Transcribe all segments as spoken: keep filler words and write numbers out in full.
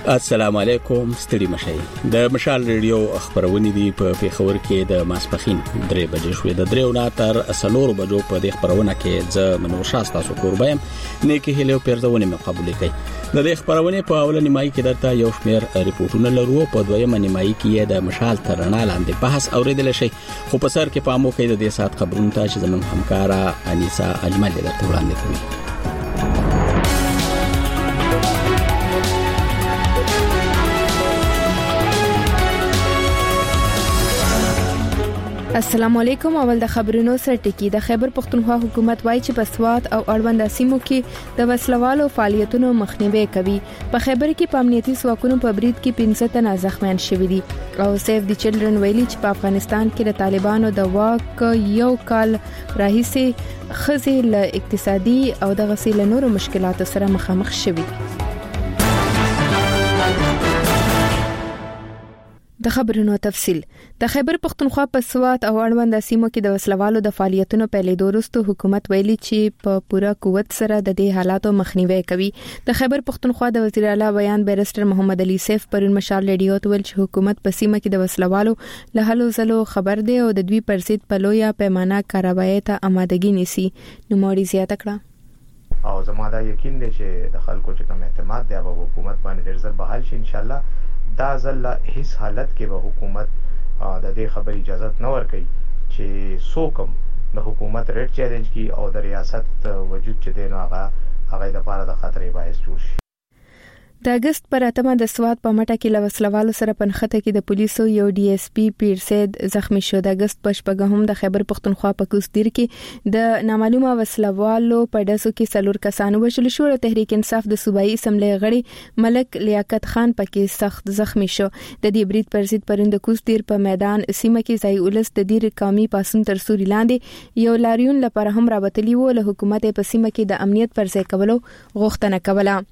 السلام علیکم، ستړي مشئ. د مشال ریډیو خبرونه دي په پیښور کې د ماسپخین درې بجې شوې. د درېو نه تر څلورو بجو په دې خبرونه کې ز منور شاه تاسو قربایم نیکی هلو پیرځونه مقابله کوي. د دې خبرونه په اول نیمایي کې درته یو شمېر ریپورتونه لرو، په دویمه نیمایي کې د مشال ترنا لاندې بحث اوریدل شي. خو په سر کې پامو کې د دې سات خبرونه ته چې زمون همکارا انیسا اجمل درته وړاندې کوي. السلام علیکم. اول د خبرونو سره ټکی. د خیبر پختونخوا حکومت وایي چې په سوات او اړوند سیمو کې د وسلوالو فعالیتونو مخنیوي کوي. په خیبر کې په امنیتي ځواکونو په برید کې پنځه تنه زخمیان شوي دي او سیف دی چلډرن ویلي چې په افغانستان کې د طالبانو د واک یو کال راهیسې خزي له اقتصادي او د غسیل نورو مشکلاتو سره مخامخ شوي دي. د خبرونو تفصیل. د خیبر پختونخوا په سوات او اړوند سیمو کې د وسلوالو د فعالیتونو په لیدو وروسته حکومت ویلي چې په پوره قوت سره د دې حالاتو مخنیوي کوي. د خیبر پختونخوا د وزیر اعلی بیان بیرستر محمد علي سیف پرون مشال ریډیو ته ویل چې حکومت په سیمه کې د وسلوالو له هلو ځلو خبر دی او د دوی پر ضد په لویه پیمانه کاروایی ته آمادګي نیسي. نو موري زیاته کړه او زما دا یقین دی چې د خلکو چې کوم اعتماد دی په حکومت باندې ډیر زر بحال شي ان شاء الله. دا ځل هیڅ حالت کې به حکومت د دې خبر اجازه نه ورکړي چې څوک د حکومت ریډ چیلنج کی او د ریاست وجود چې دی نو هغه هغه د لپاره د خطرې باعث جوړ شي. د اگست پر اتمه د سوات په مټه کې لوسلوالو سره پنخته کې د پولیسو یو ډي اس پی پیر سید زخمی شو. د اگست په شپږم د خیبر پختونخوا په کوستیر کې د نامعلومه وسلوالو په داسو کې څلور کسان وژل شو. تحریک انصاف د صوبایي اسمبلی غړي ملک لیاقت خان پکې سخت زخمی شو. د دې برید پر ضد پرند کوستیر په میدان سیمه کې ځای ولس د دې قومي پاسون تر سوري لاندې یو لاریون لپاره هم رابطلی وو. له حکومت په سیمه کې د امنیت پر ځای کولو غوښتنه کوله.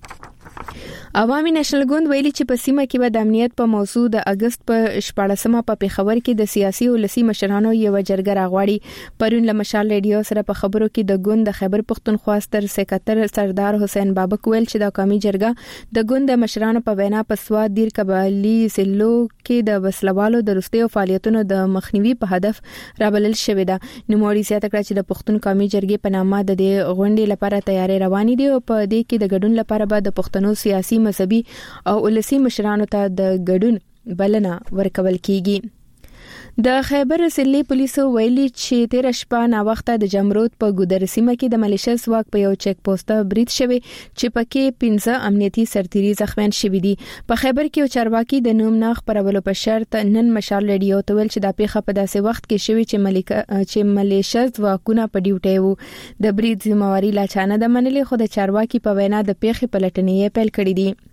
عوامي نېشنل ګوند ویلي چې په سیمه کې به د امنیت په موضوع د اگست په شپاړسمه په پیښور کې د سیاسي او لسی مشرانو یو جرګه راغواړي. پرون له مشال ریډیو سره په خبرو کې د ګوند د خیبر پختونخوا ستر سکرټر سردار حسین بابک ویل چې د قومي جرګه د ګوند د مشرانو په وینا په سواد دیر قبایلی سلو کې د وسلوالو د رستیو فعالیتونو د مخنیوي په هدف رابلل شوې ده. نوموړي زیاته کړه چې د پښتون قومي جرګې په نامه د دې غونډې لپاره تیاری روانې دي او په دې کې د ګډون لپاره به د پښتنو سیاسي مذهبي او ولسی مشرانو ته د ګډون بلنه ورکول کیږي. د خیبر سلی پولیسو ویلي چې تیر شپه نا وخته د جمرود په ګودر سیمه کې د ملیشیا ځواک په یو چک پوسټ برید شوی چې پکې پنځه امنیتي سرتیري زخمیان شوي دي. په خیبر کې یو چارواکي د نوم نه خبرولو په شرط نن مشال ریډیو ته ویل چې د پیښه په داسې وخت کې شوی چې ملیکا چې ملیشیا ځواکونه په ډیوټي وو. د برید ذمہواری لا چانه د منلې خو د چارواکي په وینا د پیښې پلټنې پیل کړې دي.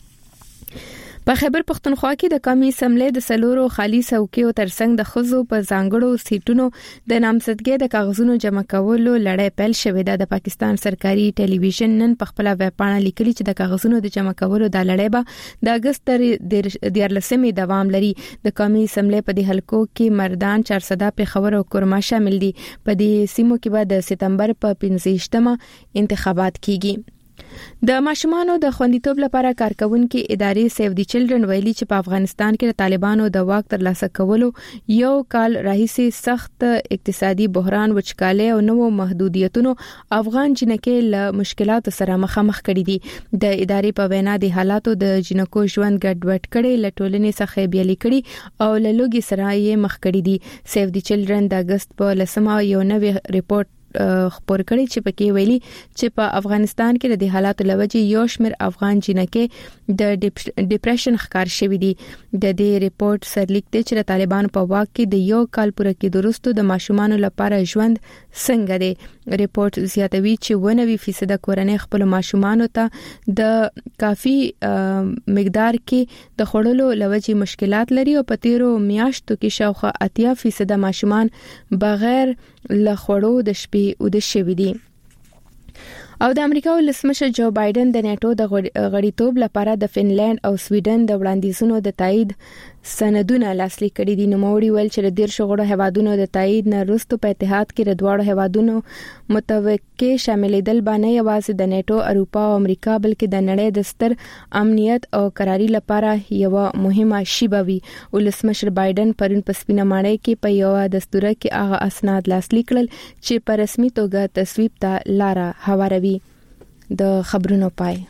په خیبر پختونخوا کې د قومي اسمبلی د سلورو خالي څوکیو ترڅنګ د خزو په ځانګړو سیټونو د نامزدګۍ د کاغذونو جمع کولو لړۍ پیل شوې ده. د پاکستان سرکاري ټلویزیون نن په خپل ویب پاڼه لیکلي چې د کاغذونو د جمع کولو د لړۍ به د اگست تر دیارلسمې دوام لري. د قومي اسمبلی په دې حلقو کې مردان چارسده پیښور او کورما شامل دي. په دې سیمو کې به د سپتمبر په پنځه انتخابات کیږي. د ماشومانو د خوندیتوب لپاره کارکونکو ادارې سیف دی چلډرن ویلي چې په افغانستان کې د طالبانو د واک ترلاسه کولو یو کال راهیسې سخت اقتصادي بحران وچکالي او نوو محدودیتونو افغان جنکې له مشکلاتو سره مخامخ کړي دي. د ادارې په وینا د حالاتو د جنکو ژوند ګډوډ کړي، له ټولنې څخه بیلې کړي او له لوګي سره یې مخ کړي دي. سیف دی چلډرن د اگست په لسمه یو نوې ریپورت خبر کړي چې پکې ویلي چې په افغانستان کې د حالاتو لوجې یو شمېر افغان جنکې د ډیپریشن ښکار شوي دي. د دې ریپورت سرلیک دی چې د طالبانو په واک کې د یو کال پوره کېدو وروسته د ماشومانو لپاره ژوند څنګه دی. ریپورت زیاتوي چې نوي فیصد کورنۍ خپل ماشومانو ته د کافي مقدار کې د خوړلو لوجې مشکلات لري او په تیرو میاشتو کې شاوخوا اتیا فیصد ماشومان بغیر له خوړو د شپې او د شوي دي. او د امریکا ولسمشر جو بایدن د نیټو د غړیتوب لپاره د فنلند او سویډن د وړاندیزونو د تایید سندونه لاسلیک کړي دي. نوموړي ویل چې د دیر شغړو هوادونو د تایید نه وروسته په اتحاد کې د دواړو هوادونو متوقع شاملېدل باندې یوازې د نیټو، اروپا او امریکا بلکې د نړۍ د ستر امنیت او قراري لپاره یو مهمه شی به وي. ولسمشر بایدن پرون په سپینه ماڼۍ کې په یو دستور کې هغه اسناد لاسلیک کړل چې په رسمي توګه تصویب ته لار هواروي. د خبرونو پای.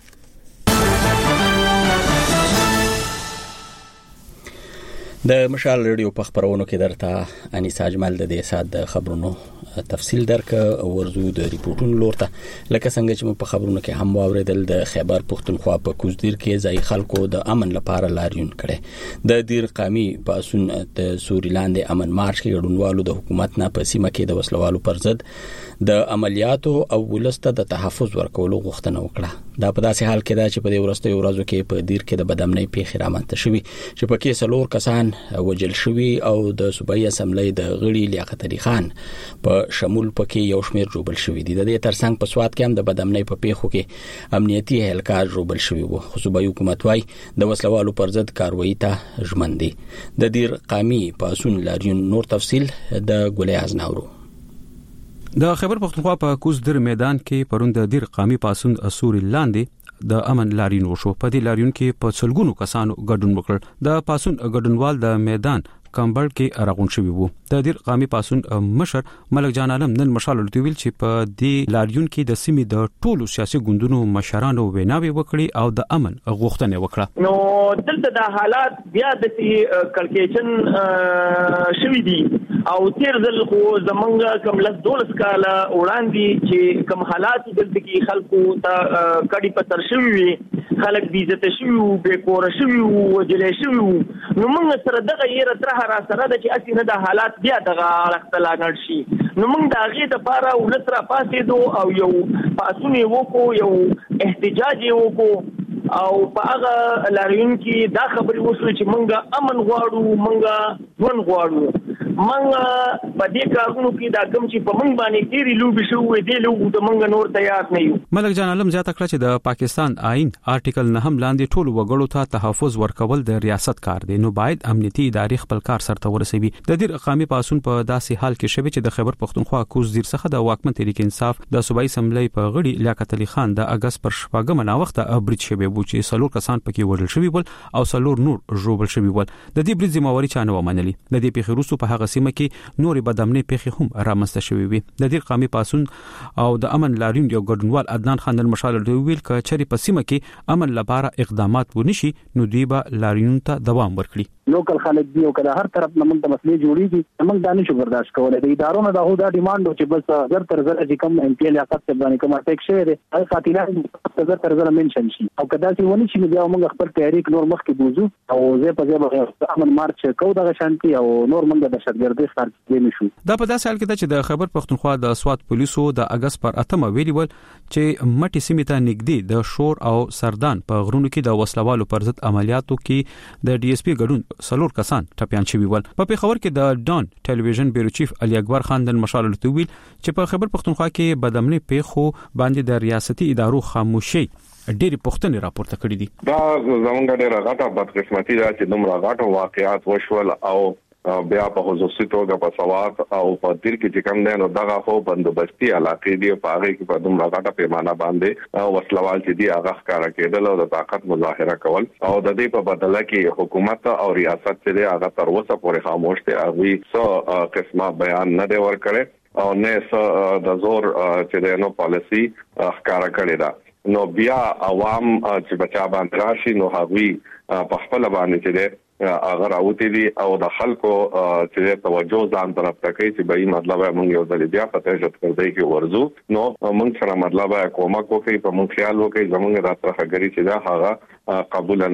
د مشال ریډیو په خبرونو کې درته انیسا اجمل د دې سات د خبرونو تفصیل درک ورزو د ریپورتونو لورته لکه څنګه چې په خبرونو کې هم واوریدل د خیبر پختونخوا په کوزدیر کې ځای خلکو د امن لپاره لاریون کړي. د دیر قامي پاسون د سوریلاند امن مارچ کې ګډونوالو د حکومت نه په سیمه کې د وسلوالو پر ضد د عملیاتو او ولسته د تحفظ ورکولو غوښتنه وکړه. دا په داسې حال کې دا چې په دې ورځو ورځو کې په دیر کې د بدامنۍ پیښې رامنځته شوې چې په کې څلور کسان وجل شوي او د صوبایي اسمبلی د غړي لیاقت علي خان په شمول پکې یو شمېر جوړبل شوی دي. د دې ترڅنګ په سواد کې هم د بدامنۍ په پیښو کې امنیتي هلکار جوړبل شوی وو. صوبایي حکومت وايي د وسلوالو پر ضد کاروایی ته ژمن دي. د دیر قامي پاسون لاریون نور تفصیل د ګولې ازناورو. د خیبر پختونخوا په کوزدیر میدان کې پرون د دیر قامي پاسون اسوري لاندې د امن لاریون وشو. په دې لاریون کې په څلګونو کسانو ګډون وکړ. د پاسون ګډونوال د میدان کمبل کې راغون شوی وو. د دیر قامي پاسون مشر ملک جان عالم نن مشال ورته ویل چې په دې لاریون کې د سیمې د ټولو سیاسي ګوندونو مشرانو ویناوي وکړي او د امن غوښتنه وکړه. نو دلته د حالات بیا د کلکېشن شوی دي او تیر ځل خو زمونږ کوم لس دولس کاله وړاندې چې کوم حالات دلته کې خلکو ته کډي پتر شوی وي، خلک بي عزت شوی وو، بې کور شوی وو، وجلې شوی وو. نو موږ سره دغه یره تر را سره د چې اسی نه د حالات بیا دغه اختلا نړ شي. نو موږ د هغې دپاره ولس را پاڅېدو او یو پاڅون یې وکړو، یو احتجاج یې وکړو او په هغه لاریون کې دا خبرې وشوې چې موږ امن غواړو، موږ ژوند غواړو. موږ په دې کارونو کې دا کوم چې په موږ باندې ډېرې لوبې شوې دي لوبو ته موږ نور تیار نه یو. ملک جان عالم زیاته کړه چې د پاکستان آئین آرټیکل نه هم لاندې ټولو وګړو ته تحفظ ورکول د ریاست کار دی، نو باید امنیتي ادارې خپل کار سرته ورسوي. د دې قامي پاسون په داسې حال کې شوی چې د خیبر پختونخوا کوزدیر څخه د واکمن تحریک انصاف د صوبایي اسمبلی په غړي لیاقت علي خان د اگست پر شپږمه ناوخته برید شوی وو چې څلور کسان پکې وژل شوي ول او څلور نور ژوبل شوي ول. د دې برید ذمہواري چا نه ومنلي. د دې پیښې وروسته په هغه سیمه کې نورې بدامنۍ پیښې هم رامنځته شوې وي. د دې قامي پاسون او د امن لاریون یو ګډونوال عدنان خان مشال ویل ک چېرې په سیمه کې امن لپاره اقدامات ونشي نو دوی به لاریون ته دوام ورکړي. لوکل خلک دی او کله هر طرف نه موږ د مسلې جوړیږي موږ دا نشو برداشت کولای. د ادارو نه دا هو دا ډیماند چې بس زر تر زر چې کوم ام پی ال لیاقت باندې کوم اټیک شوی دی هغه قاتلان زر تر زر منشن شي او کدا چې ونی شي بیا موږ خپل تحریک نور مخ کې بوزو او زه په ځای امن مارچ کوو د شانتي او نور موږ د دهشتګردۍ ښکار کې نشو. دا په داسې حال کې ده چې د خیبر پختونخوا د سواد پولیسو د اگست پر اتمه ویلي ول چې مټي سیمې ته نږدې د شور او سردان په غرونو کې د وسلوالو پر ضد عملیاتو کې د ډي اس پی ګډون څلور کسان ټپيان شوي ول. په پیښور کې د ډان ټلویزیون بیرو چیف علي اکبر خان د مشال ورته ویل چې په خیبر پختونخوا کې بدامنۍ پیښو باندې د ریاستي ادارو خاموشي ډېری پښتنې راپورته کړې دي. دا زمونږ ډېر غټه بدقسمتي ده چې دومره غټو واقعیات وشول او بیا په خصوصي توګه په سواد او په دیر کې چې کوم دی نو دغه خو بندوبستي علاقې دي په هغه کې په دومره غټه پیمانه باندې وسلوال چې دی هغه ښکارا کېدل او د طاقت مظاهره کول او د دې په بدله کې حکومت او ریاست چې دی هغه تر اوسه پورې خاموش دي. هغه څه قسمه بیان نه دی ورکړی او نه څه د زور چې دی نو پالیسي ښکارا کړی ده. نو بیا عوام چې بچا باندې راشي نو هغه په خپل باندې چې دی هغه راوتی دي او د خلکو چې توجه ځان طرف ته کوي چې به مطلب موږ یو ځل بیا په تجربه کړی کې ورزو نو موږ سره مطلب کومک کوي په موږ خیال وکړي زموږ د طرفګری چې دا هغه قبول نه را.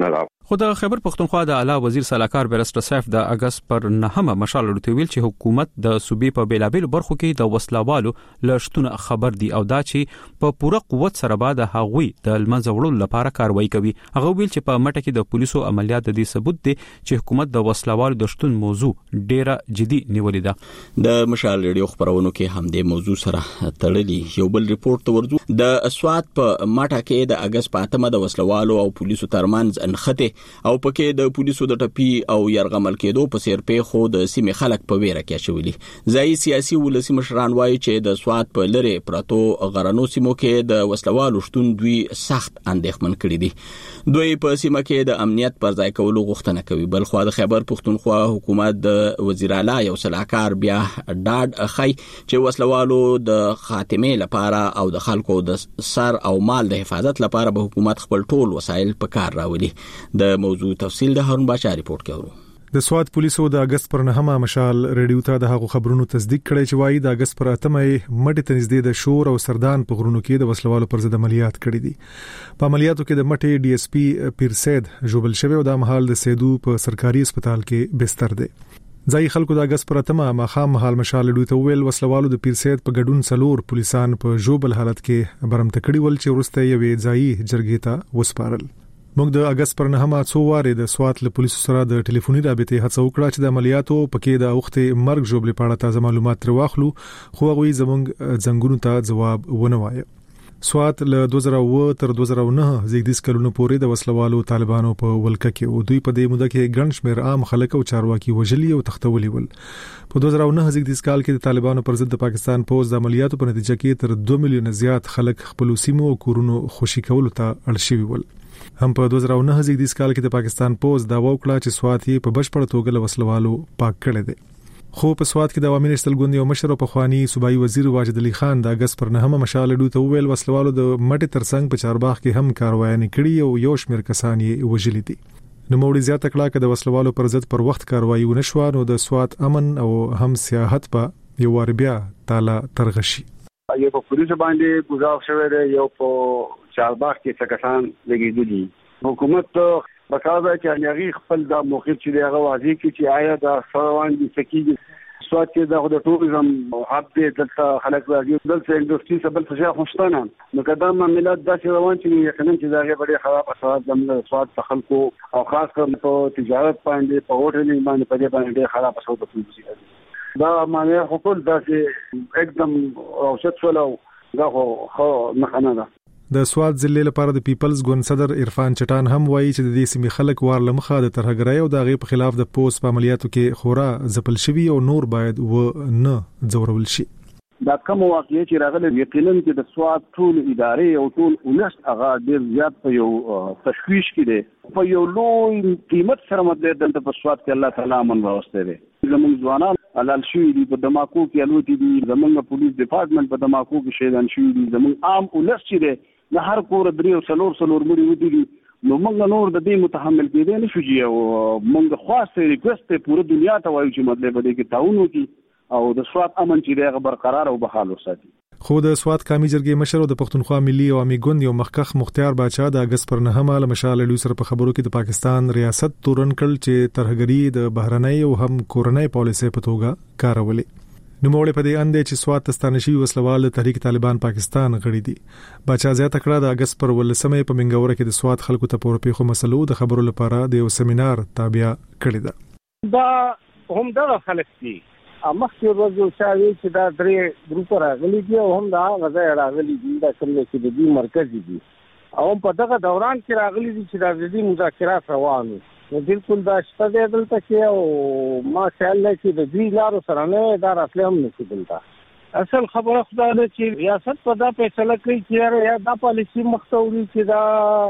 خو د خیبر پختونخوا د اعلی وزیر صلاحکار بیرسټر سیف د اگست پر نهمه مشال ورته ویل چې حکومت د صوبې په بیلابیل برخو کې د وسلوالو لشتونه خبر دي او دا چې په پوره قوت سره بعد هغوی د المنځ وړلو لپاره کاروایی کوي. هغه ویل چې په مټه کې د پولیسو عملیات د دې ثبوت دي چې حکومت د وسلوالو د شتون موضوع ډیره جدي نیولې ده. د مشال ریډیو خبرونو کې هم د موضوع سره تړلي یو بل ریپورت ورځو. د اسوات په مټه کې د اگست په اتمه د وسلوالو او پولیسو ترمنځ انخته او پکې د پولیسو د ټپی او يرغمل کېدو په سیر په خو د سیمې خلک په ویره کې شولي. ځای سیاسي ولسی مشران وایي چې د سواد په لری پراتو غرانو سیمو کې د وسلوالو شتون دوی سخت اندېښمن کړي دي. دوی په سیمه کې د امنیت پر ځای کولو غوښتنه کوي. بل خو د خیبر پختونخوا حکومت د وزیر اعلی یو صلاحکار بیا ډاډ اخی چې وسلوالو د خاتمه لپاره او د خلکو د سر او مال د حفاظت لپاره به حکومت خپل ټول وسایل په کار راولي. د موضوع تفصیل د هارون بچا ریپورت کوي. د سواد پولیسو د اگست پر نهمه مشال ریډیو ته د هغو خبرونو تصدیق کړی چې وایي د اگست پر اتمه مټې ته نږدې د شور او سردان په غرونو کې د وسلوالو پر ضد عملیات کړي دي. په عملیاتو کې د مټې ډي اس پی پیرسید جوبل شوی او د مهال د سیدو په سرکاري هسپتال کې بستر دی. ځای خلکو د اگست پر اتمه مخام مهال مشال ریډیو ته ویل وسلوالو د پیرسید په ګډون څلور پولیسان په جوبل حالت کې برمته کړي ول چې ورسته یوې ځای جرګې ته وسپارل. موږ د اگست پر نهمه څو واره د سوات له پولیسو سره د ټلیفوني رابطې هڅه وکړه چې د عملیاتو پکې د اوخته مرګ جوړې په اړه تازه معلومات تر واخلو خو هغه زموږ څنګهونو ته جواب ونه وایي. سوات له دوه زره اووه تر دوه زره نهه زیږدیز کلونو پورې د وسلوالو طالبانو په ولکه کې او دوی په دې موده کې ګڼ شمېر عام خلک او چارواکي وژلي او تختولي ول. په دوه زره نهه زیږدیز کال کې د طالبانو پر ضد د پاکستان پوز د عملیاتو په نتیجه کې تر دوه میلیون زیات خلک خپل سیمو او کورونو خوشي کولو ته اړ شوي ول. هم په دوه زره نهه زیږدیز کال کې د پاکستان پوز دا وکړه چې سوات یې په بشپړ توګه له وسلوالو پاک کړی دی. خو په سوات کې د عوامي نشتل ګوند یو مشر او پخوانی صوبایي وزیر واجد علي خان د اگست پر نهمه مشال ډو ته ویل وسلوالو د مټې ترڅنګ په چارباغ کې هم کاروایي کړي او یو شمېر کسان یې وژلي دي. نو موړي زیاته کړه چې د وسلوالو پر ضد پر وخت کاروایي ونشو نو د سوات امن او هم سیاحت په یو ور بیا تعالی ترغشي. یو په پولیس باندې ګزار شوی دی یو په چارباغ کې څه کسان لګیدلي. حکومت بکاوه چې هغه خپل د موقف چې هغه واضح کی چې آیا د سروان دي سکیږي سوات کې د ټوریزم هب دې دلته خلک راځي دلته انډستری سبل څه خوشتانه نو قدم عملیات داسې روان چې یقینا چې دا غوړي خراب اثرات د سوات خلکو او خاص کر په تجارت باندې په هوټل باندې په دې باندې خراب اثرات کوي. دا معنی خپل داسې एकदम اوسط ولو دا خو نه نه ده. د سوات ضلع لپاره د پیپلز ګوند صدر عرفان چټان هم وایي چې د دې سیمې خلک وار لمخه د ترهګرۍ او د غي په خلاف د پوس په عملیاتو کې خورا ځپل شوی او نور باید و نه ځورول شي. دا کوم واقعي چې راغله یقینا چې د سوات ټول ادارې او ټول ولس هغه ډیر زیات په یو تشویش کې دي په یو لوی قیمت سره مدد د په سوات کې الله تعالی امن راوسته دي. زموږ ځوانان علال شوی دي په دماکو کې الوتي دي زموږ پولیس ډپارټمنټ په دماکو کې شهیدان شوی دي زموږ عام ولس چې دي د هر کور درې او څلور څلور مړي ودی نو موږ نور د دې متحمل کېدې نه شو او موږ خاصه ریکوست پوره دنیا ته وایو چې مطلب دې کې تعاون وکړي او د سوات امن چې دغه برقرار او بحال وساتي. خو د سوات قومي جرګې مشر او د پښتونخوا ملي عوامي ګوند یو مخکخ مختار باچا د اگست پر نهمه له مشال ډو سره په خبرو کې د پاکستان ریاست تورن کړ چې ترهګری د بهرنۍ او هم کورنۍ پالیسي په توګه کارولې. نو موړې په دې اندې چې سوات تستانشي وسلوال تحریک طالبان پاکستان غړي دي. بچا زیاته کړه د اگست پر ولسمه په منګوره کې د سوات خلکو ته پورې خو مسلو د خبرو لپاره د یو سیمینار تابع کړی ده. دا هم دا خلک دي مخکې ورځو شاوي چې دا درې ګروپ راغلي دي او هم دا غځای راغلي دي دا کوم چې د دې مرکزي دي او په دغه دوران کې راغلي دي چې د دې مذاکرات روان دي. نو بالکل دا شته دی دلته کې او ماشاءالله چې د دې لارو سره نه دا راتلې هم نشي دلته. اصل خبره خدا ده چې ریاست په دا فیصله کوي چې یا دا پالیسي مختوري چې دا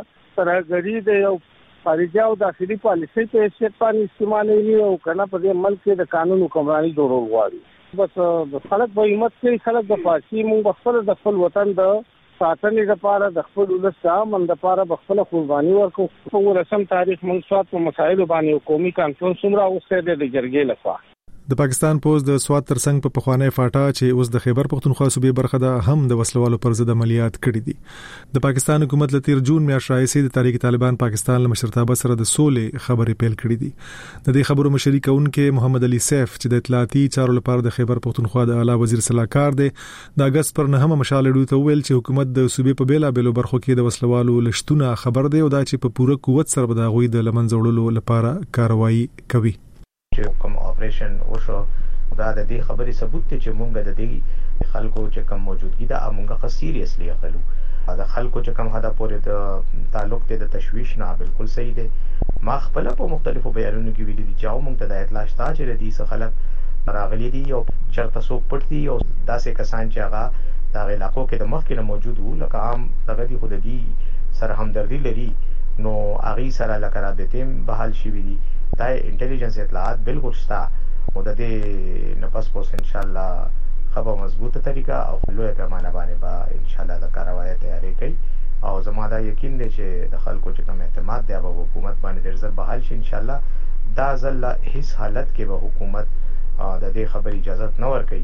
ترهګری دی او خارجي او داخلي پالیسي په حیثیت باندې استعمالوي او کنه په دې ملک کې د قانون حکمراني جوړول غواړي. بس خلک به همت کوي خلک د پارټي مونږ خپل د خپل وطن د ساتنې لپاره د خپل ولس امن لپاره بخپله قرباني ورکو. په ورسم تاریخ موږ سوات په مسایلو باندې قومي کانفرنس هم راوستي د جرګې لخوا د پاکستان پوز د سواد ترڅنګ په پخواني فاټا چې اوس د خیبر پختونخوا صوبې برخه ده هم د وسلوالو پر ضد عملیات کړي دي د پاکستان حکومت له تیر جون میاشتې راهیسې د تحریک طالبان پاکستان له مشرتابه سره د سولې خبرې پیل کړې دي د دې خبرو مشري کوونکې محمد علي سیف چې د اطلاعاتي چارو لپاره د خیبر پختونخوا د اعلی وزیر صلاحکار دی د اگست پر نهمه مشال ډیو ته ویل چې حکومت د صوبې په بیلا بیلو برخو کې د وسلوالو لشتونه خبر دی او دا چې په پوره قوت سره به د غوي د لمنځوړلو لپاره کاروایی کوي چې کوم اپریشن وشو دا د دې خبرې ثبوت دی چې مونږ د دې خلکو چې کوم موجودګي دا مونږه خ سیریسلی اخلو دا خلکو چې کوم هدا پورې د تعلق دی د تشویش نه بالکل صحیح دی ما خپل په مختلفو بیانونو کې ویلي دي چې مونږ ته د اطلاع شته چې د دې خلک راغلي دي او چرته څوک پټ دي او داسې کسان چې هغه دا علاقو کې د مخکې نه موجود وو لکه عام دغه دي خود دي سره همدردی لري نو اغي سره لکه رابطې بحال شي وي دي دا انټيليجنس اطلاعات بالکل شته او د دې نه پس پوس ان شاء الله خبر مضبوطه طریقه او لوی پیمانه باندې با ان شاء الله د کاروایی تیاری کوي او زما دا یقین دی چې د خلکو چې کوم اعتماد دی په حکومت باندې ډیر زر بحال شي ان شاء الله دا ځل هیڅ حالت کې به حکومت د دې خبر اجازه نه ورکړي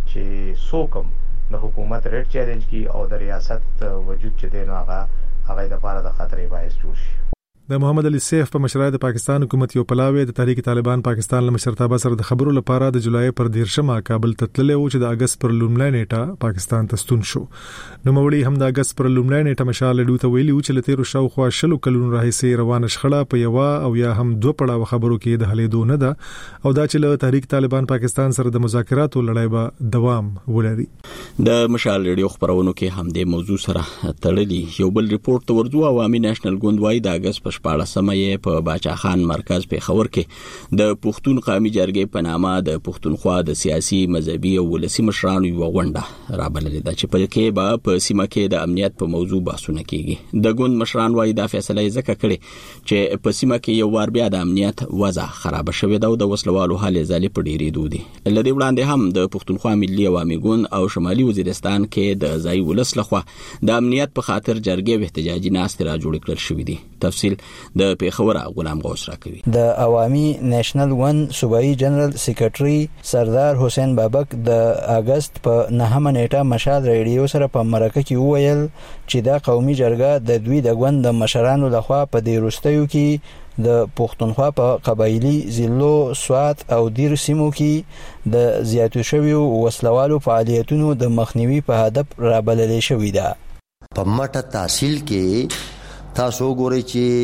چې څوک د حکومت ریډ چیلنج کی او د ریاست وجود چې دی نو هغه هغه د لپاره د خطرې باعث جوړ شي د محمد علي سیف په مشرۍ د پاکستان حکومت یو پلاوی د تحریک طالبان پاکستان له مشرتابه سره د خبرو لپاره د جولای پر دیرشمه کابل ته تللی و چې د اگست پر لومړی نیټه پاکستان ته ستون شو نو مولي هم د اگست پر لومړی نیټه مشال ډیو ته ویلي چې لته رو شاوخوا شلو کلونو راهیسې روانه شخړه په یو او یا هم دوه پړاو خبرو کې د حلیدو نه ده او دا چې له تحریک طالبان پاکستان سره د مذاکراتو لړۍ به دوام ولري د مشال ډیو خبرونو کې هم د موضوع سره تړلي یو بل ریپورت ورځو عوامي نېشنل ګوند وايي د اگست شپاړه سمې په باچا خان مرکز په خبر کې د پښتون قومي جرګې په نامه د پښتونخوا د سیاسي مذهبي او ولسي مشرانو یو غونډه رابللې ده چې په کې به په سیمه کې د امنیت په موضوع بحثونه کیږي د ګوند مشران وايي دا فیصله ځکه کړي چې په سیمه کې یو وار بیا د امنیت وضع خراب شوه دا د وسلوالو حال ځالي په ډیری دودي لدی وړاندې هم د پښتونخوا ملي عوامي ګوند او شمالي وزیرستان کې د ځای ولس لخوا د امنیت په خاطر جرګې احتجاجي ناست را جوړ کړل شوې دي تفصیل د پیښور غلام غوث راکوي د عوامي نېشنل ون صوبایي جنرال سیکریټري سردار حسین بابک د اگست په نهمه نیټه مشال ریډیو سره په مرکه کې وویل چې دا قومي جرګه د دوی د ګوند د مشرانو لخوا په دې وروستیو کې د پښتونخوا په قبایلی ضلعو سوات او دیر سیمو کې د زیاتو شویو وسلوالو فعالیتونو د مخنیوي په هدف رابللې شوې ده په مټه تحصیل کې تاسو ګورئ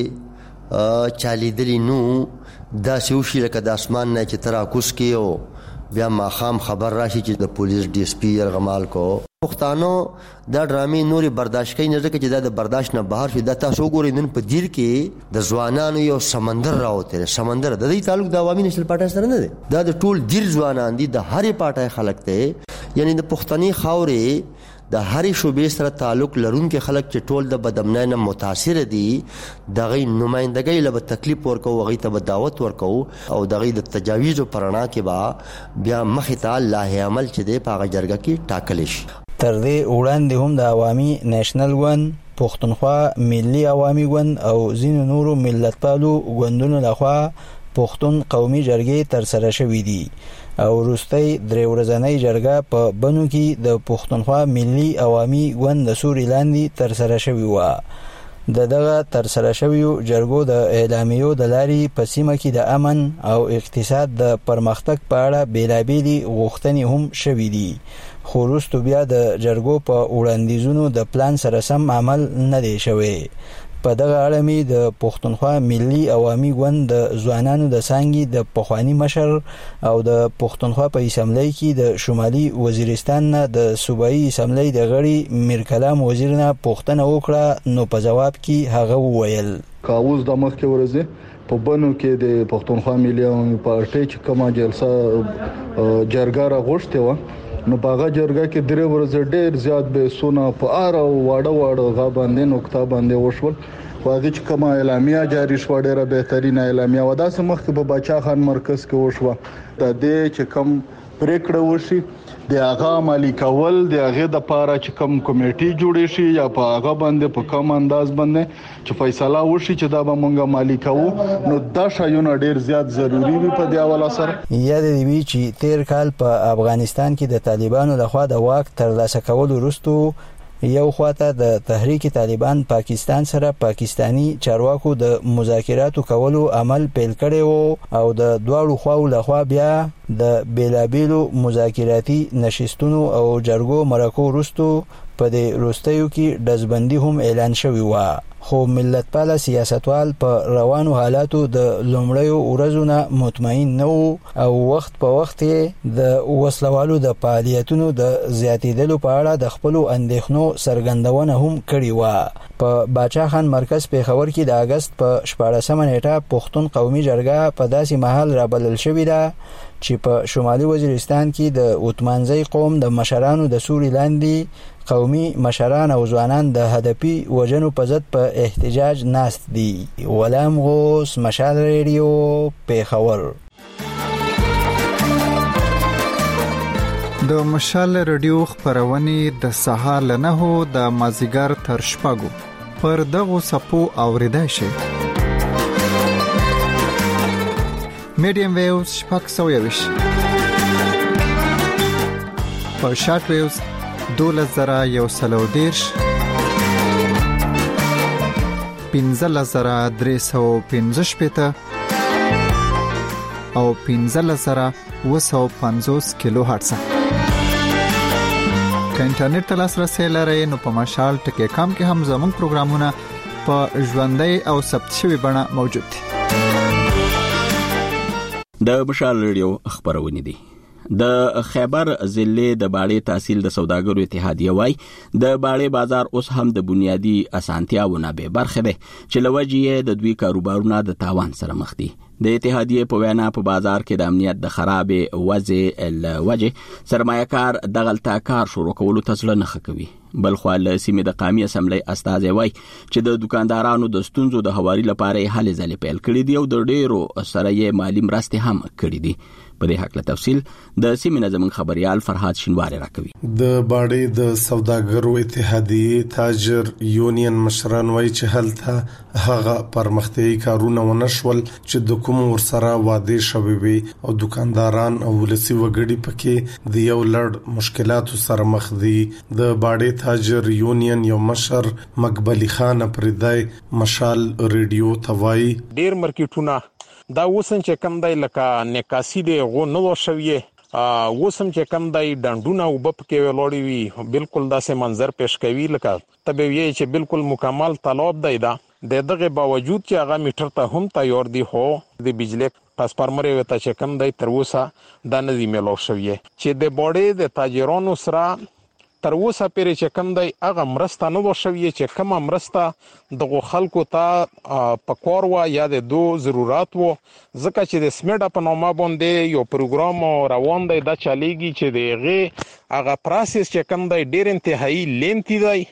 چې چالیدلی نو دا سوشي لکه د اسمان نه چې تراکوس کې او بیا ما خام خبر راشي چې د پولیس ډي اس پی يرغمال کو پښتانو دا ډرامې نوري برداشت کوي نه ځکه چې دا د برداشت نه بهر شي دا تاسو ګورئ نن په دیر کې د ځوانانو یو سمندر راوته سمندر د دې تعلق د عوامي نېشنل پارټي سره نه دی دا د ټول دیر ځوانان دي د هرې پارټي خلک ته یعنی د پښتني خاورې د هرې شوبې سره تعلق لرونکي خلک چې ټول د بدامنۍ نه متاثر دي دغه نمائندګۍ له تکلیف ورکو غي ته دعوت ورکو او دغه د تجاویز پرانا کې با بیا مخې ته الله عمل چې دی په جرګه کې ټاکل شي تر دې وړاندې هم د عوامي نېشنل ون پښتونخوا ملي عوامي ګوند او ځینو نورو ملتپالو ګوندونو لخوا پښتون قومي جرګې تر سره شوې دي او وروستۍ درې ورځنۍ جرګه په بنو کې د پښتونخوا ملي عوامي ګوند د سوري لاندې تر سره شوې و د دغه تر سره شویو جرګو د اعلامیو د لارې په سیمه کې د امن او اقتصاد د پرمختګ په اړه بیلابېلې غوښتنې هم شوې دي خو وروسته بیا د جرګو په وړاندیزونو د پلان سره سم عمل نه دی شوی په دغه اړه می د پښتونخوا ملي عوامي ګوند د ځوانانو د څنګه د پخوانی مشر او د پښتونخوا په اسمبلی کې د شمالي وزیرستان نه د صوبایي اسمبلی د غړي میر کلام وزیر نه پوښتنه وکړه نو په جواب کې هغه وویل کاوز د مخ کې ورځي په بنو کې د پښتونخوا ملي عوامي پارټي چې کومه جلسه جرګه راغوښته و نو باغه جرګه کې درې ورځې ډېر زیات به سونه په ار او واړه واړه غا باندې نقطه باندې وشول واغې چې کومه اعلامیه جاری شو ډېره بهترینه اعلامیه و داسې مخکې په باچا خان مرکز کې وشو د دې چې کوم پریکړه وشي د هغه عملی کول د هغه د پاره چې کوم کمیټي جوړې شي یا په هغه باندې په کوم انداز باندې چې فیصله وشي چې دا به مونږه مالی کوو نو دا شایونه ډیر زیات ضروری وي په دی حواله سره. یاد دی چې تیر کال په افغانستان کې د طالبانو لخوا د واک ترلاسه کولو وروسته یو خواته د تحریک طالبان پاکستان سره پاکستانی چارواکو د مذاکراتو کولو عمل پیل کړی وو او د دواړو خواو لخوا بیا د بیلابیلو مذاکراتي نشستونو او جرګو مرکو وروسته په دې وروستیو کې دزبندي هم اعلان شوی و. خو ملت پاله سیاستوال په روانو حالاتو د لومړیو ورځو نه مطمئن نه وو او وخت په وخت د وسلوالو د فعالیتونو د زیاتیدلو په اړه د خپل اندېښنو څرګندونه هم کړې و. په باچا خان مرکز پیښور کې د اگست په شپاړسمه نیټه پښتون قومي جرګه په داسې محل رابلل شوې ده چې په شمالي وزیرستان کې د اوتمانزی قوم د مشرانو د سوري لاندې قومي مشران او ځوانان د هدفي وجنو په ضد په احتجاج ناست دي. ولام غوس، مشال ریډیو، پیښور. د مشال ریډیو خبرونه د سهار له نهو د مازیګر تر شپږو پر دغه سپو اوریدای شي. میډیم ویوز شپږ سوه یویش په شارټ ویوز دولس زره یو سلو دیرش پنځلس زره درې سوه پنځه شپېته او پنځلس زره اوه سوه پنځوس کیلو هرتز. که انټرنیټ ته لاسرسی لرئ نو په مشال ټکی کام کې هم زموږ پروګرامونه په ژوندۍ او ثبت شوي بڼه موجود دي. د مشال ریډیو خبرونه دي. د خیبر ضلع د باړې تحصیل د سوداګرو اتحادیه وای د باړې بازار اوس هم د بنیادی اسانتیاونه به برخه ده چې لوجې د دوی کاروبارونه د تاوان سره مخ دي. د اتحادیه په وینا په بازار کې د امنیت د خراب وضع لوجې سرمایه‌کار د غلطه کار شروع کولو تسل نه کوي. بل خو له سیمې د قومي اسمبلی استازي وای چې د دکاندارانو د ستونزو د هواري لپاره هلې ځلې پیل کړې دي او د ډیرو سره یې مالی مرستې هم کړې دي. په دې حق له تفصیل د سیمې نظم خبريال فرحات شینواری راکوي. د باړې د سوداګرو اتحادیه تاجر یونین مشران وای چې هلته هغه پرمختیايي کارونه ونشول چې د کوم ورسره واده شوي وي او دکانداران او ولسی وګړي پکې د یو لړ مشکلاتو سره مخ دي. د باړې تاجر یونین یو مشر مقبلی خان پردای مشال ریډیو توای ډیر مارکیټونه دا وسن چې کم دی لکه نکاسي دی غو نو شوی وسم چې کم دی ډنډونه وبپ کې ولوري وي بالکل داسې منظر پیش کوي لکه طبيعي چې بالکل مکمل طلب دی دا د دغه باوجود چې هغه میټر ته هم تیار دی هو د بجلی ټرانسفارمر وته چې کم دی تر اوسه د نظم ملو شوی چې د باډي د تاجرانو سره تر اوسه پرې چې کم دی هغه مرسته نه وشوي چې کومه مرسته دغه خلکو ته پکور و یا د دو ضرورت وو ځکه چې د سمیډ په نامه باندې یو پروګرام روان دی دا چلیږي چې دغه هغه پروسس چې کم دی ډیر انتهایی لینتی دی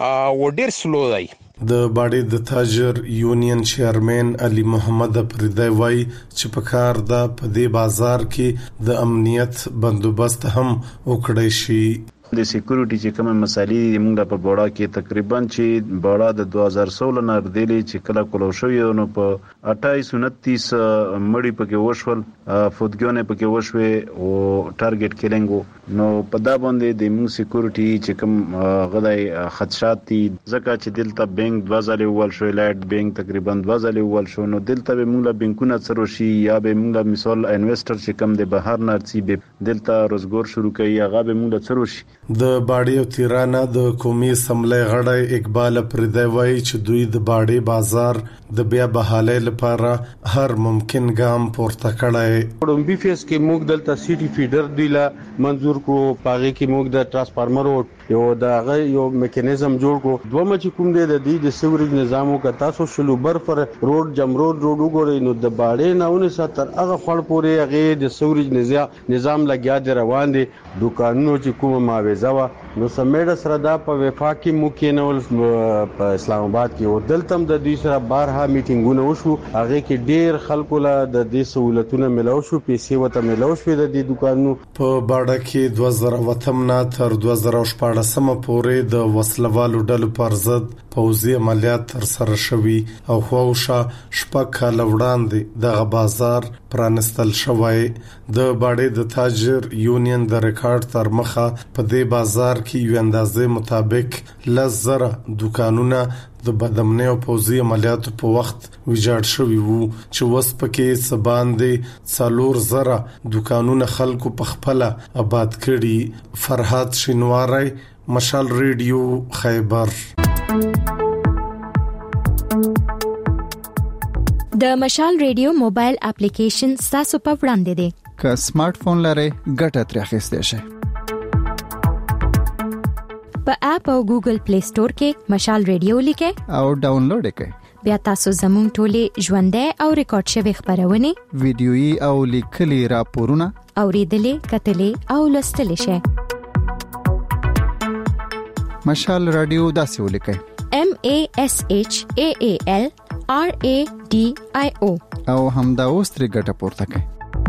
او ډیر سلو دی. د باډي د تاجر یونین چیرمن علي محمد پردای وای چې په کار دا په دې بازار کې د امنیت بندوبست هم وکړی شي. د سکیورټي چې کومه مسالې موږ په بوړا کې تقریبا چې بوړا د دوه هزار سولہ نه ردلې چې کله کولو شوی نو په اٹھائیس انتیس مړی پکې وشول فوتګونه پکې وشوي او ټارګټ کیلینګ نو په دا باندې د موږ سکیورټي چې کوم غدای خدشات دي ځکه چې دلته بانک دوه ځلې ول شو لایټ بانک تقریبا دوه ځلې ول شو نو دلته به موږ بانکونه سره شي یا به موږ مثال انویسټر چې کوم د بهر نرسي به دلته روزګار شروع کوي هغه به موږ سره شي. د باډي او تیرانه د قومي اسمبلی غړی اقبال پردای وای چې دوی د باډي بازار د بیا بحالۍ لپاره هر ممکن ګام پورته کړی. وړومبي فیس کې موږ دلته سيټي فیډر دی لا منزور کو پاغي کې موږ د ترانسفارمر یو دغه یو میکانیزم جوړ کو دوه چې کوم دی د دې د سیورج نظامو کا تاسو شلو بر پر روډ جمرود روډ وګورئ نو د باډي ناونه ساتر هغه خړ پورې هغه د سیورج نظام نظام لګیا دی روان دي دکانونو چې کومه ماویزه وا نو سمیډ سره دا په وفاقي مکینول په اسلام آباد کې او دلته د دې سره بارها میټینګونه وشو هغه کې ډیر خلکو له د دې سہولتونو ملو شو پیسې وته ملو شو د دې دکانونو په باډه کې دوه زره وتم نه تر دوه زره شپږم پورې د وسلوالو ډلو پر ضد پوځي عملیات تر سره شوي او خوښه شپږ کال وړاندې د بازار پرانستل شوی د باډې د تاجر یونین د ریکارډ تر مخه په دې بازار کې یو اندازې مطابق لزره دکانونه د بدامنۍ او پوځي عملیاتو په وخت ویجاړ شوي وو چې وس پکې سباندې څلور زره دکانونه خلکو په خپل آباد کړي. فرحات شینواری، مشال ریډیو، خیبر. د مشال ریډیو موبایل اپلیکیشن تاسو په وړاندې دی. که سمارټ فون لرئ ګټه ترې اخیستئ شئ. په اپ او ګوګل پلی سٹور کې مشال ریډیو لیکئ او ډاونلوډ کړئ. بیا تاسو زموږ ټولې ژوندۍ او ریکارډ شوی خبرونه، ویډیويي او لیکلي راپورونه اوریدلې، کتلې او لوستلې شئ. مشال رادیو داسې ولیکئ: M A S H A A L R A D I O او همدا اوس ترې ګټه پورته کړئ.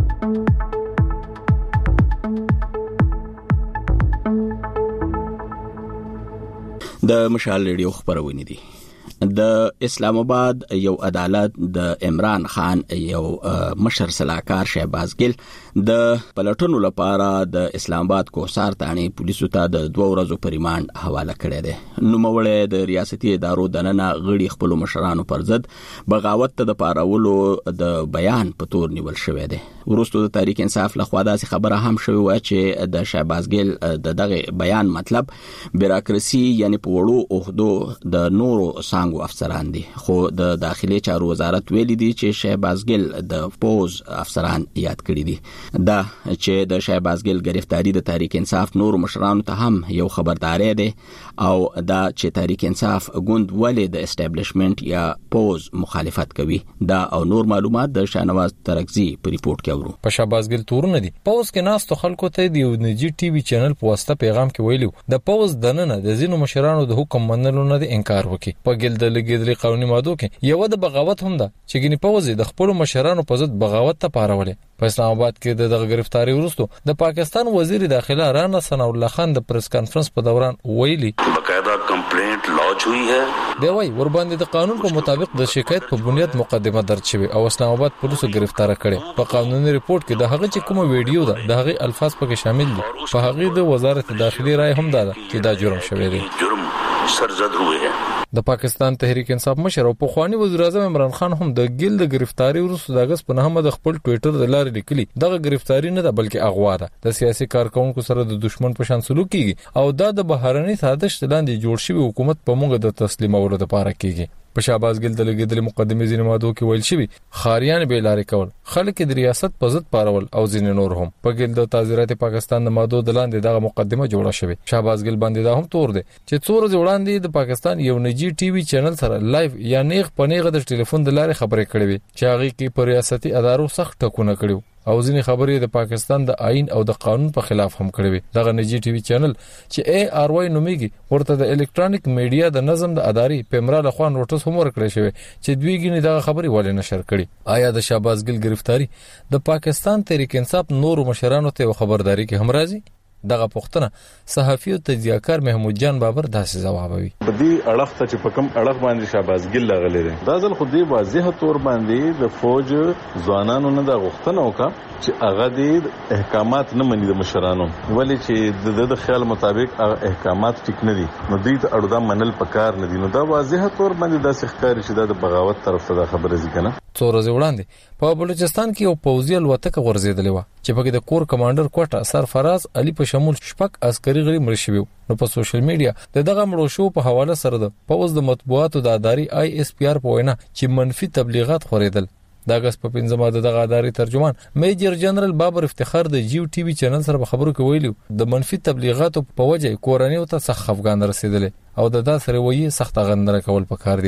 د مشال ریډیو خبرونه دي. د اسلام آباد یو عدالت د عمران خان یو مشر سلاکار شهباز ګل د پلټونو لپاره د اسلام آباد کوثر تانې پولیسو ته د دوه ورځو په ریماند حواله کړی دی. نوموړی د ریاستي ادارو دننه غړي خپل مشرانو پر ضد بغاوت ته د پارولو د بیان په تور نیول شوی دی. ورستو د تحریک انصاف لخوا داسې خبره هم شوې و چې د شهباز ګل د دغه بیان مطلب بیروکراسي یعنی په وړو عہدو د نورو سانګو افسران دي. خو د داخلي چارو وزارت ویلي دي چې شهباز ګل د پوز افسران یاد کړی دي. دا چې د شهباز ګل گرفتاری د تحریک انصاف نور مشرانو ته هم یو خبرداري ده او دا چې تحریک انصاف ګوند ولې د اسټابلیشمنت یا پوز مخالفت کوي دا او نور معلومات د شاهنواز ترکزی په ریپورت کې اورو. په شهباز ګل تورونه دي پوز کې ناس ته خلکو ته دی نجی ټي وي چینل په واسطه پیغام کې ویلو د پوز دننه د زینو مشرانو د حکم منلو نه انکار وکي. په ګل د لګیدلې قانوني ماده کې یو د بغاوت هم ده چې ګنې پوز د خپل مشرانو په ضد بغاوت ته پارولې. په اسلام آباد کې د دغه گرفتاری وروسته د پاکستان وزیر داخله رانا ثناء الله خان د پریس کانفرنس په دوران ویلي باقاعده کمپلینټ لانچ ہوئی ہے. دی وايي ور باندې د قانون په مطابق د شکایت په بنیاد مقدمه درج شوی او اسلام آباد پولیسو گرفتار کړي. په قانوني ریپورت کې د هغه چې کوم ویډیو ده د هغه الفاظ پکې شامل دي. په هغه د وزارت داخلي رائے هم ده چې دا جرم شوی دی. جرم سرزد ہوئے ہیں. د پاکستان تحریک انصاف مشر او پخوانی وزیر اعظم عمران خان هم د ګل د گرفتاری وروسته د اگست په نهمه د خپل ټوئیټر د لارې لیکلي دغه گرفتاری نه ده بلکې اغوا ده. د سیاسي کارکونکو سره د دشمن په شان سلوک کیږي او دا د بهرني سازش لاندې جوړ شوی حکومت په موږ د تسلیمولو لپاره کیږي. په شهباز ګل د لګیدلې مقدمې ځینې مادو کې ویل شوی خاریان به لارې کول، خلک د ریاست په ضد پارول او ځینې نور هم. په ګل د تعزیرات پاکستان د مادو د لاندې دغه مقدمه جوړه شوی. شهباز ګل باندې دا هم تور دی چې څو ورځې وړاندې د پاکستان یو نجی ټي وي چینل سره لایو یا نیغ پنیغه د ټلیفون د لارې خبرې کړې وي چې هغه کې پر ریاستي ادارو سخت ټکونه کړیو او ځینې خبرې د پاکستان د آئین او د قانون په خلاف هم کړې وي. دغه نجی ټي وي چینل چې اے آر واي نوميږي ورته د الکترونیک میډیا د نظم د ادارې پیمرا لخوا نوټس هم ورکړی شوی چې دوی ګینه دغه خبرې ولې نشر کړي. آیا د شهباز ګل گرفتاری د پاکستان تحریک انصاف نور مشرانو ته خبرداري کې هم راځي؟ دغه پښتنه صحافي او تجزیه‌کار محمود جان بابر داسې جوابوي. په دې اړه ته چې په کوم اړه باندې شهباز ګل لغلې دي دا ځل خو دې واضح تور باندې د فوج ځوانانو نه د غوښتنه وکړه چې هغه د احکامات نه مني د مشرانو ولې چې د د خیال مطابق احکامات ټیک نه دي نو دې ته اړودا منل پکار نه دي. نو دا واضح تور باندې داسې ښکاري چې د بغاوت طرف ته خبره ځي. څو ورځې وړاندې په بلوچستان کې یو پوځي الوتکه غورځېدلې و چې پکې د کور کمانډر کوټه سرفراز علي په شمول شپږ عسکري غړي مړ شوي. نو په سوشل میډیا د دغه مړو شو په حواله سره د پوز د مطبوعاتو د اداري آی اس پی آر په وینا چې منفي تبلیغات خورېدل. د اگست په پنځمه د دغه اداري ترجمان میجر جنرال بابر افتخار د جیو ټي وي چینل سره په خبرو کې ویلو د منفي تبلیغاتو په وجه کورنۍ ته سخت افغان رسیدلې او د دا سره وایي سخت غندره کول پکار دي.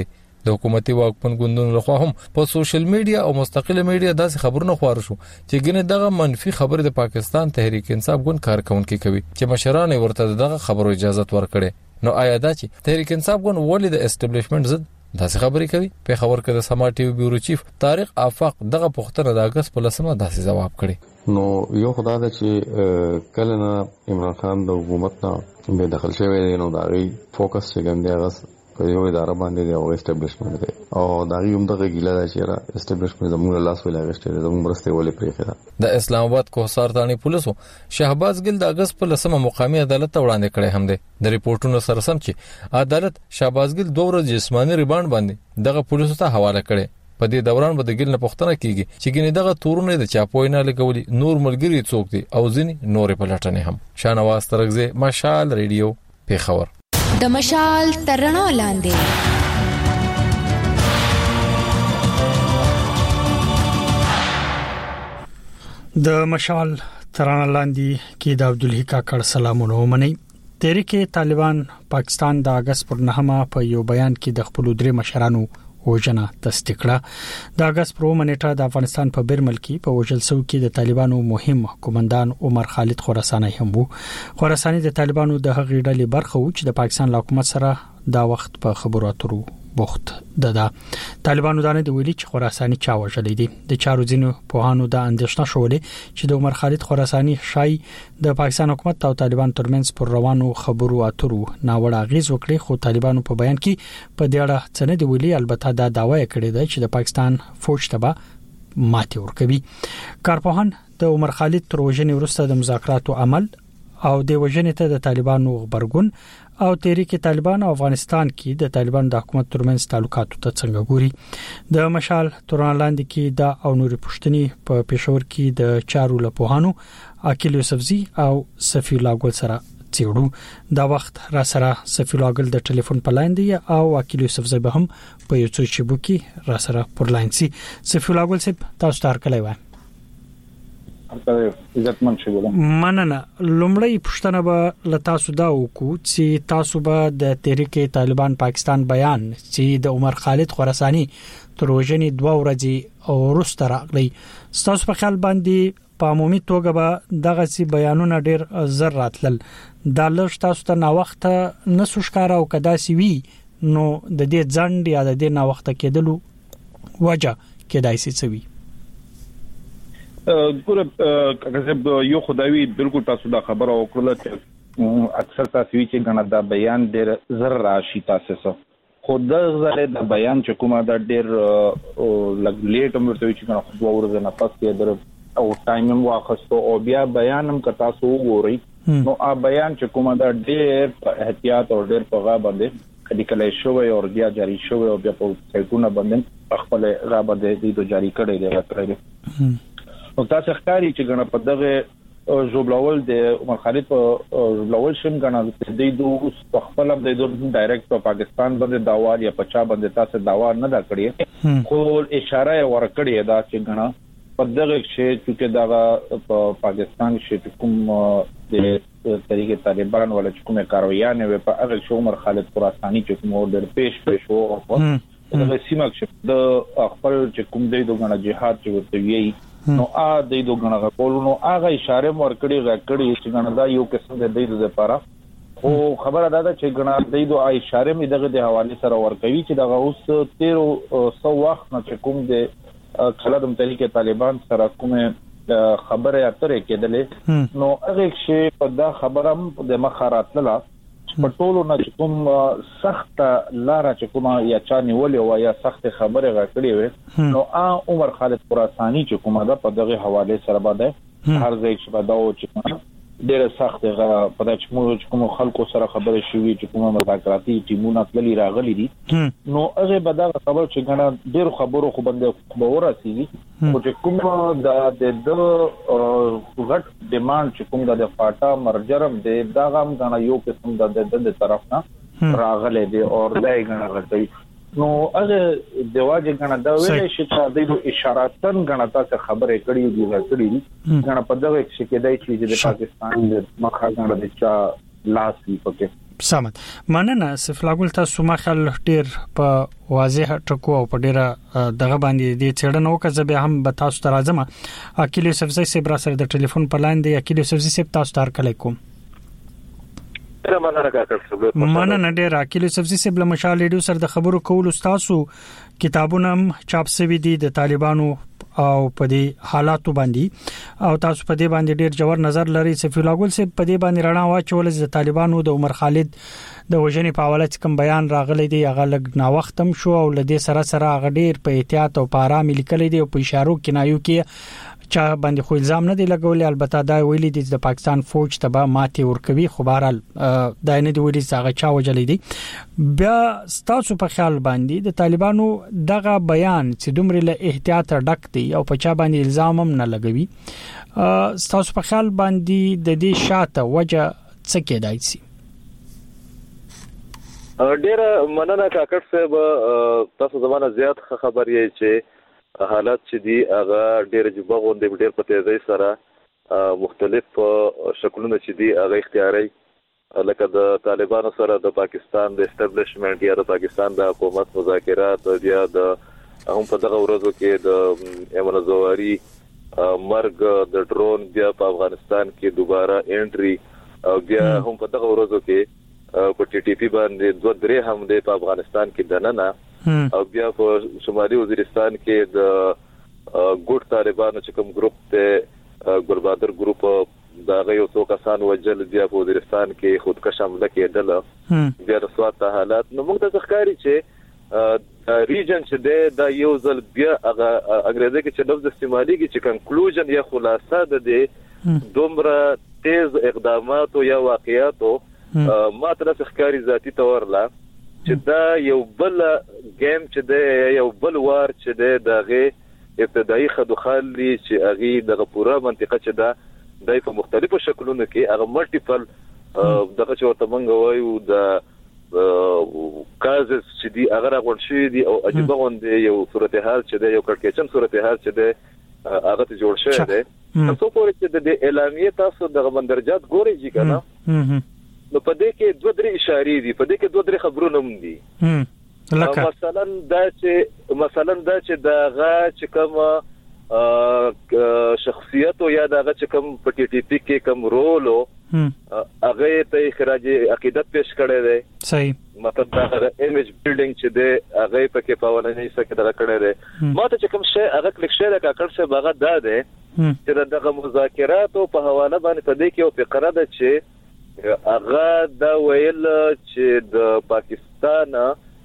د حکومتي واکمن ګوندونو لخوا هم په سوشل میډیا او مستقله میډیا داسې خبرونه خور شو چې ګنې دغه منفي خبره د پاکستان تحریک انصاف ګوند کارکونکو کوي چې مشران ورته دغه خبرو اجازه ورکړي نو آیا دا چې تحریک انصاف ګوند ولې د اسټابلیشمنت ضد داسې خبرې کوي؟ په خبر کې د سما ټي وي بیورو چیف طارق آفاق دغه پوښتنه د اگست په لسمه داسې جواب کړي. نو یو خدای دا چې کله نه عمران خان د حکومت نه به دخل شوی نو دا غي فوکس چې ګندې هغه په یو اداره باندې دی او اسټابلیشمنت دی او دا غي هم دغه ګیله دا چې را اسټابلیشمنت زموږ لاس ویل هغه زموږ برسته ولې پرې کړه. د اسلام آباد کوهسار تانی پولیسو شهباز ګل د اگست په لسمه مقامی عدالت ته وړاندې کړي هم دي. د ریپورتونو سره سم چې عدالت شهباز ګل دوه ورځې جسماني ریماند باندې دغه پولیسو ته حواله کړي. په دې دوران به د ګل نه پوښتنه کیږي چې ګنې دغه تورونه د چاپوي نه لګولي نور ملګری څوک دي او ځینې نورې پلټنې هم. شانواز ترغزه مشال ریډیو پیښور. د مشال ترڼا لاندې د مشال ترانه لاندې کې د عبدالحی کاکړ سلامونه ومني. تحریک طالبان پاکستان د اگست پر نهمه په یو بیان کې د خپل درې مشرانو وژنه تصدیق کړه. د اگست پر منېټه د افغانستان په برمل کې په وژل سو کې د طالبانو مهم قومندان عمر خالد خراساني هم وو. خراساني د طالبانو د هغې ډلې برخه و چې د پاکستان حکومت سره دا وخت په خبرو اترو بوخت ده. طالبانو دانه د ویلي چې خراساني چا وژلې دي. د چارو ځینو پوهانو د اندېښنه شولې چې د عمر خالد خراساني شای د پاکستان حکومت او طالبان ترمنځ پر روانو خبرو اترو ناوړه اغیز وکړي. خو طالبانو په بیان کې په دې اړه څه نه دی ویلي. البته دا داوا کړې ده چې د پاکستان فوج ته به ماتې ورکوي. کارپوهان د عمر خالد تر وژنې وروسته د مذاکراتو عمل او د وژنې ته د طالبانو خبرګون او تحریک طالبان او افغانستان کې د طالبان د حکومت ترمنځ تعلقاتو ته څنګه ګوري. د مشال ترانه لاندې کې دا او نورې پوښتنې په پېښور کې د چارو لپوهانو عقیل یوسفزي او صفی الله ګل سره چېړو. دا وخت را سره صفی الله ګل د ټلیفون په لاین دی او عقیل یوسفزي به هم په یو څو شیبو کې را سره پر لاین سي. صفی الله ګل صاحب تاسو ته کله وای عزتمن شي ولهم مننه. لومړی پښتنه به ل تاسو دا وکړو چې تاسو به د تحریک طالبان پاکستان بیان چې د عمر خالد خراساني تر وژنې دوه ورځې او وروسته راغلی تاسو په خیال باندې په عمومي توګه به دغه سي بیانونه ډیر زر راتلل. دا لږ تاسو ته نا وخت نه سوشکار او کدا سی وی نو د دې ځند یا د دې نا وخت کېدلو وجه کېدای سي څه وی؟ ګوره یو خدایي بالکل تاسو دا خبره وکړه چې اکثر تاسو چې غنا دا بیان ډېر زر راشي تاسو سره خود زره دا بیان چې کومه دا ډېر لګ لیټ هم ورته چې غنا خو ورته نه پاس کې در او ټایم هم واخستو او بیا بیان هم کتا سو وګوري نو ا بیان چې کومه دا ډېر په احتیاط او ډېر په غا باندې کدي کله شوی او بیا جاری شوی او بیا په سایتونه باندې خپل غا باندې د جاری کړي دی راکړي. او تاسو ښکاری چې غنا په دغه جوړول د عمر خالد په جوړول شم غنا د دې دوه خپل د دې ډایرکټ په پاکستان باندې داوا یا پچا باندې تاسو داوا نه دا کړی خو اشاره ورکړی دا چې غنا په دغه شی چې دا په پاکستان شې کوم د طریقې طالبان ولا چې کومه کارویانه و په هغه شو عمر خالد خراساني چې کوم ډېر پیش پیش وو او د سیمه چې د خپل چې کوم د دوه جهاد چې ورته وی نو ا د دوه غنغه کولونو هغه اشاره ورکړي غکړي چې غندا یو قسم د دې لپاره خو خبره ده چې غنا د دوه اشاره می دغه د حواله سره ورکوي چې دغه اوس تیرو سو وخت نه چې کوم د کلادم طریقې طالبان سره کومه خبره اترې کېدلې نو هغه شی په دا خبرم د مخارات لاله په ټولو نه کوم سخت لار چې کومه یا چا نیولې و یا سخت خبره غکړې و نو ا عمر خالد خراساني چې کومه دا په دغه حواله سره باندې هر ځای چې بداو چې ډېر سخت غا په دغه چې کوم خلکو سره خبره شوې چې کومه مذاکراتي ټیمونه تللی راغلي دي نو هغه بدغه خبر چې غنا ډېر خبرو خو باندې خبره سي او چې کوم د د غټ ډیماند چې کوم د فاټا مرجرم د داغم غنا یو قسم د د طرف نه راغلي دي او دای غنا غټي نو هغه دیواجه غنا دا ویل شي چې د اشاراتن غنا تاسو خبرې کړې دي غړي غنا په دغه کې کې دای چې د پاکستان د مخه غنا د چا لاس وي پکې سمت مننه سفلاګل تاسو ما خل ډیر په واضح ټکو او په ډیره دغه باندې د چړنو کزه به هم به تاسو ته راځم. اکیل یوسفزی سیبرا سره د ټلیفون په لاین دی. اکیل یوسفزی سیب تاسو ته کله کوم مننه ډیر. اکیل یوسفزی سیب له مشال ریډیو سره د خبرو کول تاسو کتابونه چاپ شوی دي د طالبانو او په دې حالاتو باندې او تاسو په دې باندې ډیر جوړ نظر لري. سفیلاګل سي په دې باندې رڼا واچول د طالبانو د عمر خالد د وژنې په حواله کوم بیان راغلی دی هغه لګ نا وختم شو او لدې سره سره هغه ډیر په احتیاط او په آرام لیکل دي او په اشارو کنایو کې چا باندې خو الزام نه دی لګولې. البته دا ویلي دي د پاکستان فوج ته به ماتي ورکوي خو بهرال دا نه دی ویلي هغه چا وجلې دي. بیا تاسو په خیال باندې د طالبانو دغه بیان چې دومره له احتیاط ډک دی او په چا باندې الزام هم نه لګوي تاسو په خیال باندې د دې شاته وجه څه کېدای شي؟ ډیر مننه کاکړ صاحب تاسو زمانه زیات خبر یې چې حالات چې دی هغه ډېر جوبه غونډې ډېر په تیزی سره مختلف شکلونه چې دی هغه اختیاري لکه د طالبانو سره د پاکستان د اسټابلیشمنت یا د پاکستان د حکومت مذاکرات یا د هم په دغه ورځو کې د ایمن زواری مرګ د ډرون بیا په افغانستان کې دوباره انټري او بیا هم په دغه ورځو کې په ټي ټي پی باندې دوه درې هم د افغانستان کې دننه او بیا په شمالي وزیرستان کې د ګوټ طالبانو چې کوم ګروپ ته ګلبادر ګروپ دا غيو څو کسان وجل بیا په وزیرستان کې خودکش حمله کېدله بیا د سوات حالات نو موږ ته ښکاری چې ریجن چې دا یو ځل بیا هغه انګریزي کې چې لفظ استعمالي کې چې کنکلوژن یا خلاصه د دې دومره تیز اقدامات او یا واقعیاتو ما ته ښکاری ذاتی تور لا چې دا یو بل گیم چې دی یو بل وار چې دی دغه ابتدایي خدوخالي چې اغي دغه پوره منطقه چې دا د په مختلفو شکلونو کې هغه ملټیپل دغه چې ورته مونږ وایو د کازز چې دی هغه راغونډ شي دی او عجیب غونډه یو صورتحال چې دی یو کړکېچن صورتحال چې دی هغه ته جوړ شوی دی تاسو پورې چې د اعلامیه تاسو د مندرجات ګورئ چې کنه نو په دې کې دوه درې اشارې دي په دې کې دوه درې خبرونه هم دي مثلا دا چې مثلا دا چې داغه چې کوم شخصیت او یا داغه چې کوم په ټي ټي پی کې کوم رول او هغه ته خراج عقیدت پیش کړی دی صحیح مطلب دا ایمیج بیلډینګ چې دی هغه په کې پاولنې څخه دا کړی دی ماته چې کوم شی هغه کلیک شي دا کاکړ څه باغ دا دی چې دغه مذاکرات او په حواله باندې په دې کې او فقره ده چې هغه دا ویل چې د پاکستان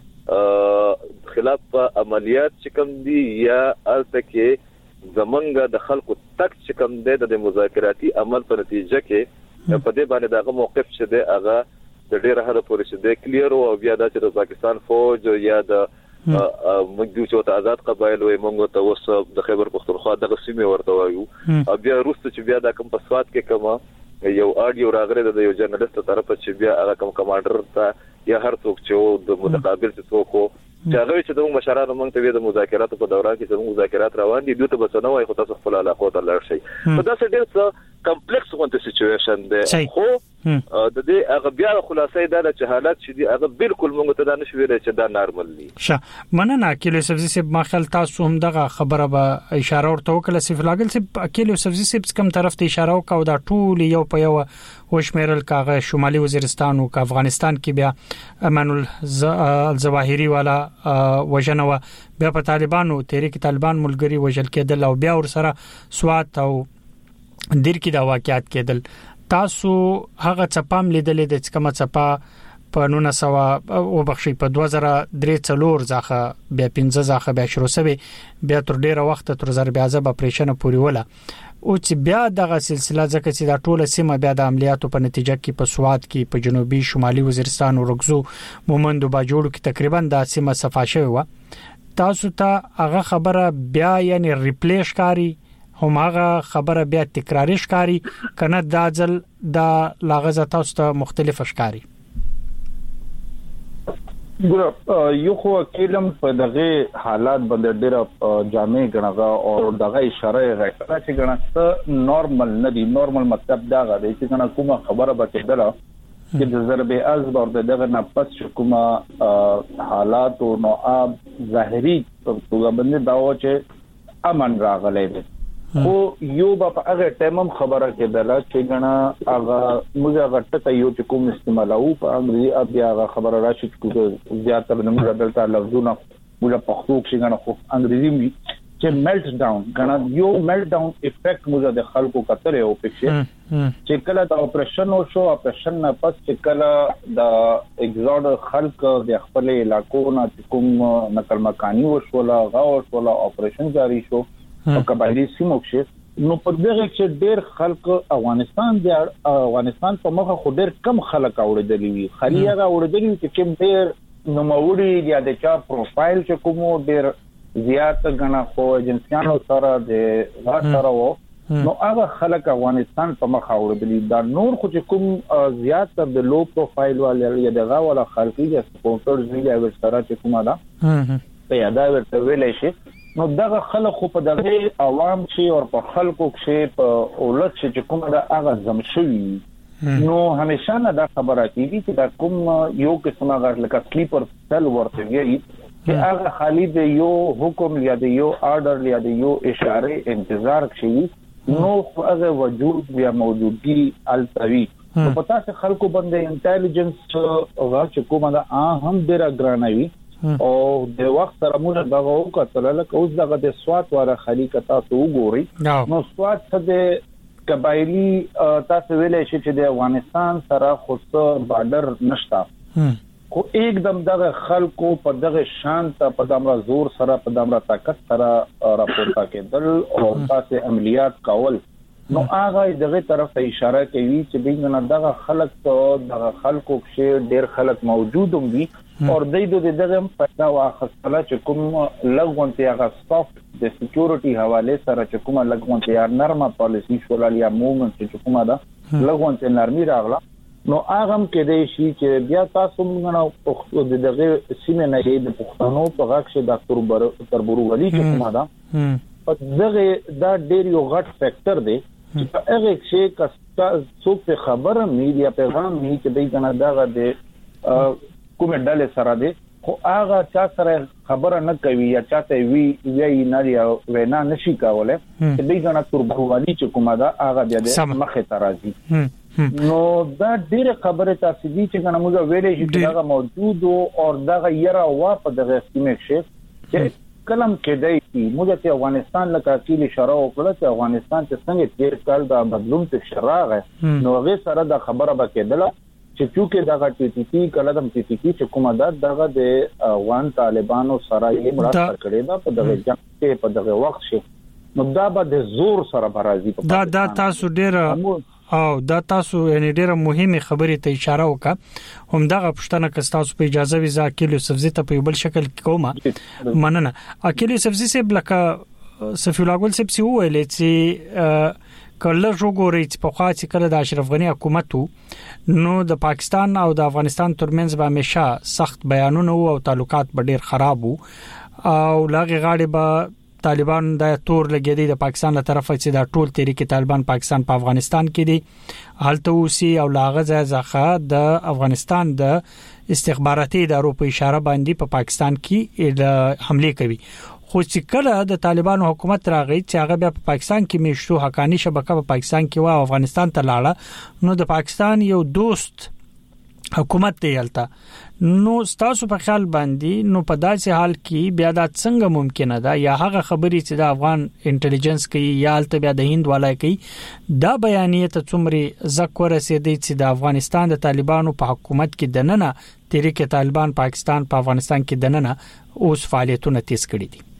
خلاف عملیات چې کوم دي یا الته کې زمونږ د خلکو تک چې کوم دی د مذاکراتي عمل په نتیجه کې په دې باندې دغه موقف چې دی هغه د ډیره حد پورې چې دی کلیر او بیا د پاکستان فوج یا د موږ چې ته آزاد قبایل وي موږ ته وسه د خیبر پختونخوا دغه سیمه ورته وایو او بیا روس چې بیا د کوم په سواد کې کومه یو اډیو راغره د یو جرنالست طرف چې بیا هغه کوم کمانډر ته یا هر څوک چې د متقابل څوک چې هغه چې د مشرانو موږ ته د مذاکراتو په دوران کې د مذاکرات روان دي دوی ته بسنه وای خو تاسو خپل علاقه ته لاړ شئ نو دا څه ډېر څه کمپلیکس غونډه سچويشن ده خو د دې هغه بیا خلاصې ده چې حالات چې دي هغه بالکل موږ ته دا نشو ویل چې دا نارمل دي ښه مننه کله سبزی سب مخل تاسو هم دغه خبره به اشاره ورته وکړه سیف لاګل سب کله سبزی سب کوم طرف ته اشاره وکاو دا ټول یو په یو وشمیرل کاغه شمالي وزیرستان او افغانستان کې بیا امان الظواهری والا وجنوا بیا په طالبانو تحریک طالبان ملګری وجل کېدل او بیا ور سره سوات او دیر کې دا واقعیت کېدل تاسو هغه چپام لیدلې د څکمه چپا په نو نه سوا او بخشي په دوه زره درې څلور ځخه بیا پنځه ځخه بیا شروع سوي بیا تر ډیره وخت تر زر بیا ځب اپریشن پوری ولا او چې بیا دغه سلسله ځکه چې دا ټوله سیمه بیا د عملیاتو په نتیجه کې په سواد کې په جنوبي شمالي وزیرستان او رغزو مومند او باجوړ کې تقریبا د سیمه صفاشه و تاسو ته هغه خبره بیا یعنی ریپلیش کاری هم هغه خبره بیا تکراری ښکاری کنه دا ځل د لاغزه تاسو ته مختلف ښکاری ګور یو خو کلم په دغه حالات باندې ډېر جامع غنغه او دغه اشاره راځي چې غنښت نورمال نه دی نورمال مطلب دا غواړي چې کنه کومه خبره به کېدله چې د ضرب ازب او دغه نه پس کومه حالات او نو اب ظاهري په توګه باندې داو چې امن راغلی دی خو یو په هغه ټیمم خبره کېدله چې غنا هغه موږ هغه ټکه یو چې کوم استعمالو په انګریزي اب هغه خبره راشي چې زیاتره د موږ دلته لفظونه موږ په خو کې غنا خو انګریزي چې میلټ ډاون غنا یو میلټ ډاون افیکټ موږ د خلکو کتره او پکې چې کله د اپریشن او شو اپریشن نه پس چې کله د ایگزاډ خلک د خپل علاقو نه کوم نقل مکانی وشولا غاو وشولا اپریشن جاری شو او قبایلی سیمو کې نو په دغه کې ډېر خلک افغانستان د افغانستان په مخه خو ډېر کم خلک اوریدلی وي خالي هغه اوریدلی چې کوم ډېر نوموړي یا د چا پروفایل چې کوم ډېر زیات غنا خو ایجنسیانو سره د غا سره وو نو هغه خلک افغانستان په مخه اوریدلی دا نور خو چې کوم زیات تر د لو پروفایل والے یا دغه ولا خلکي یا سپونسرز وی یا سره چې کومه دا په یاده ورته ویلې شي نو دغه خلک خو په دغه عوام چې او په خلکو کې په اولت چې کومه دا هغه زم شوی نو همیشه نه دا خبره کیږي چې دا کوم یو قسمه غږ لکه سلیپر سیل ورته ویي چې هغه خالی د یو حکم یا د یو آرډر یا د یو اشاره انتظار کوي نو هغه وجود یا موجودګي التوی په پتا چې خلکو باندې انټيليجنس هغه چې کومه دا هم ډیره ګرانوي او د وخت سره موږ دغه وکړل لکه اوس دغه د سوات واره خالي کتا ته وګوري نو سوات څه د قبایلی تاسو ویلې چې د افغانستان سره خصوص بارډر نشتا خو एकदम دغه خلکو په دغه شانت په دمر زور سره په دمر طاقت سره راپورته کېدل او تاسو عملیات کول نو هغه دغه طرف ته اشاره کوي چې بینه دغه خلک ته دغه خلکو کې ډېر خلک موجود وي او د دې دغه په واخصله چې کوم لګونته هغه سافت د سکیورټي حواله سره چې کوم لګونته یا نرمه پالیسی شولال یا موومنت چې کومه دا لګونته نرمي راغله نو هغه کې د شي چې بیا تاسو موږ د دغه سیمه نه د پښتنو په غاښ د ډاکټر بر تربورو ولي چې کومه دا په دغه دا ډېر یو غټ فیکٹر دی چې په هغه کې کستا څوک خبره میډیا پیغام می چې دای کنه دغه د کومه ډلې سره دی خو هغه چا سره خبره نه کوي یا چاته وی وی نه یا وینا نشي کوله چې دای کنه تربوري چې کومه دا هغه بیا د مخه ترازی نو دا ډیره خبره تاسو دي چې کنه موږ ویلې چې هغه موجود او دغه یره وا په دغه سیمه کې کلم کې دی موږ ته افغانستان لکه کلی شرع وکړه چې افغانستان چې څنګه تیر کال دا بدلون ته شراغه نو هغه سره د خبره وکړه چې چونکه دغه ټي ټي پی کله د ټي ټي پی چې کومه ده دغه د افغان طالبانو سره یې مرسته کړې ده په دغه جنگ کې په دغه وخت کې نو دا به د زور سره برازي په دا دا تاسو ډېر او دا تاسو یعنی ډېر مهمه خبره ته اشاره وکړه هم دغه پښتنه که تاسو په اجازه وي ځکه له سبزی ته په بل شکل کومه مننه اکیلی سبزی سه بلکه صفی الله ګل سبسی ویلې چې کله جوړوري چې په خاص کله د اشرف غنی حکومت نو د پاکستان او د افغانستان ترمنځ به همیشه سخت بیانونه او تعلقات به ډیر خراب وو او لاغي غاړي به طالبان د تور لګیدي د پاکستان له طرفه چې د ټول تحریک طالبان پاکستان په افغانستان کې دي حالت اوسي او لاغه ځخه د افغانستان د استخباراتي ادارو په اشاره باندې په پاکستان کې حمله کوي خو چې کله د طالبانو حکومت راغی چې هغه بیا په پاکستان کې میشتو حقانی شبکه په پاکستان کې و افغانستان ته لاړه نو د پاکستان یو دوست حکومت دی یلته نو تاسو په خیال باندې نو په داسې حال کې بیا د څنګه ممکنه ده یا هغه خبرې چې د افغان انټيليجنس کوي یا الته بیا د هند والای کوي دا بیانیه ته څومره زکه رسیدي چې د افغانستان د طالبانو په حکومت کې دننه تحریک طالبان پاکستان په افغانستان کې دننه اوس فعالیتونه تیز کړي دي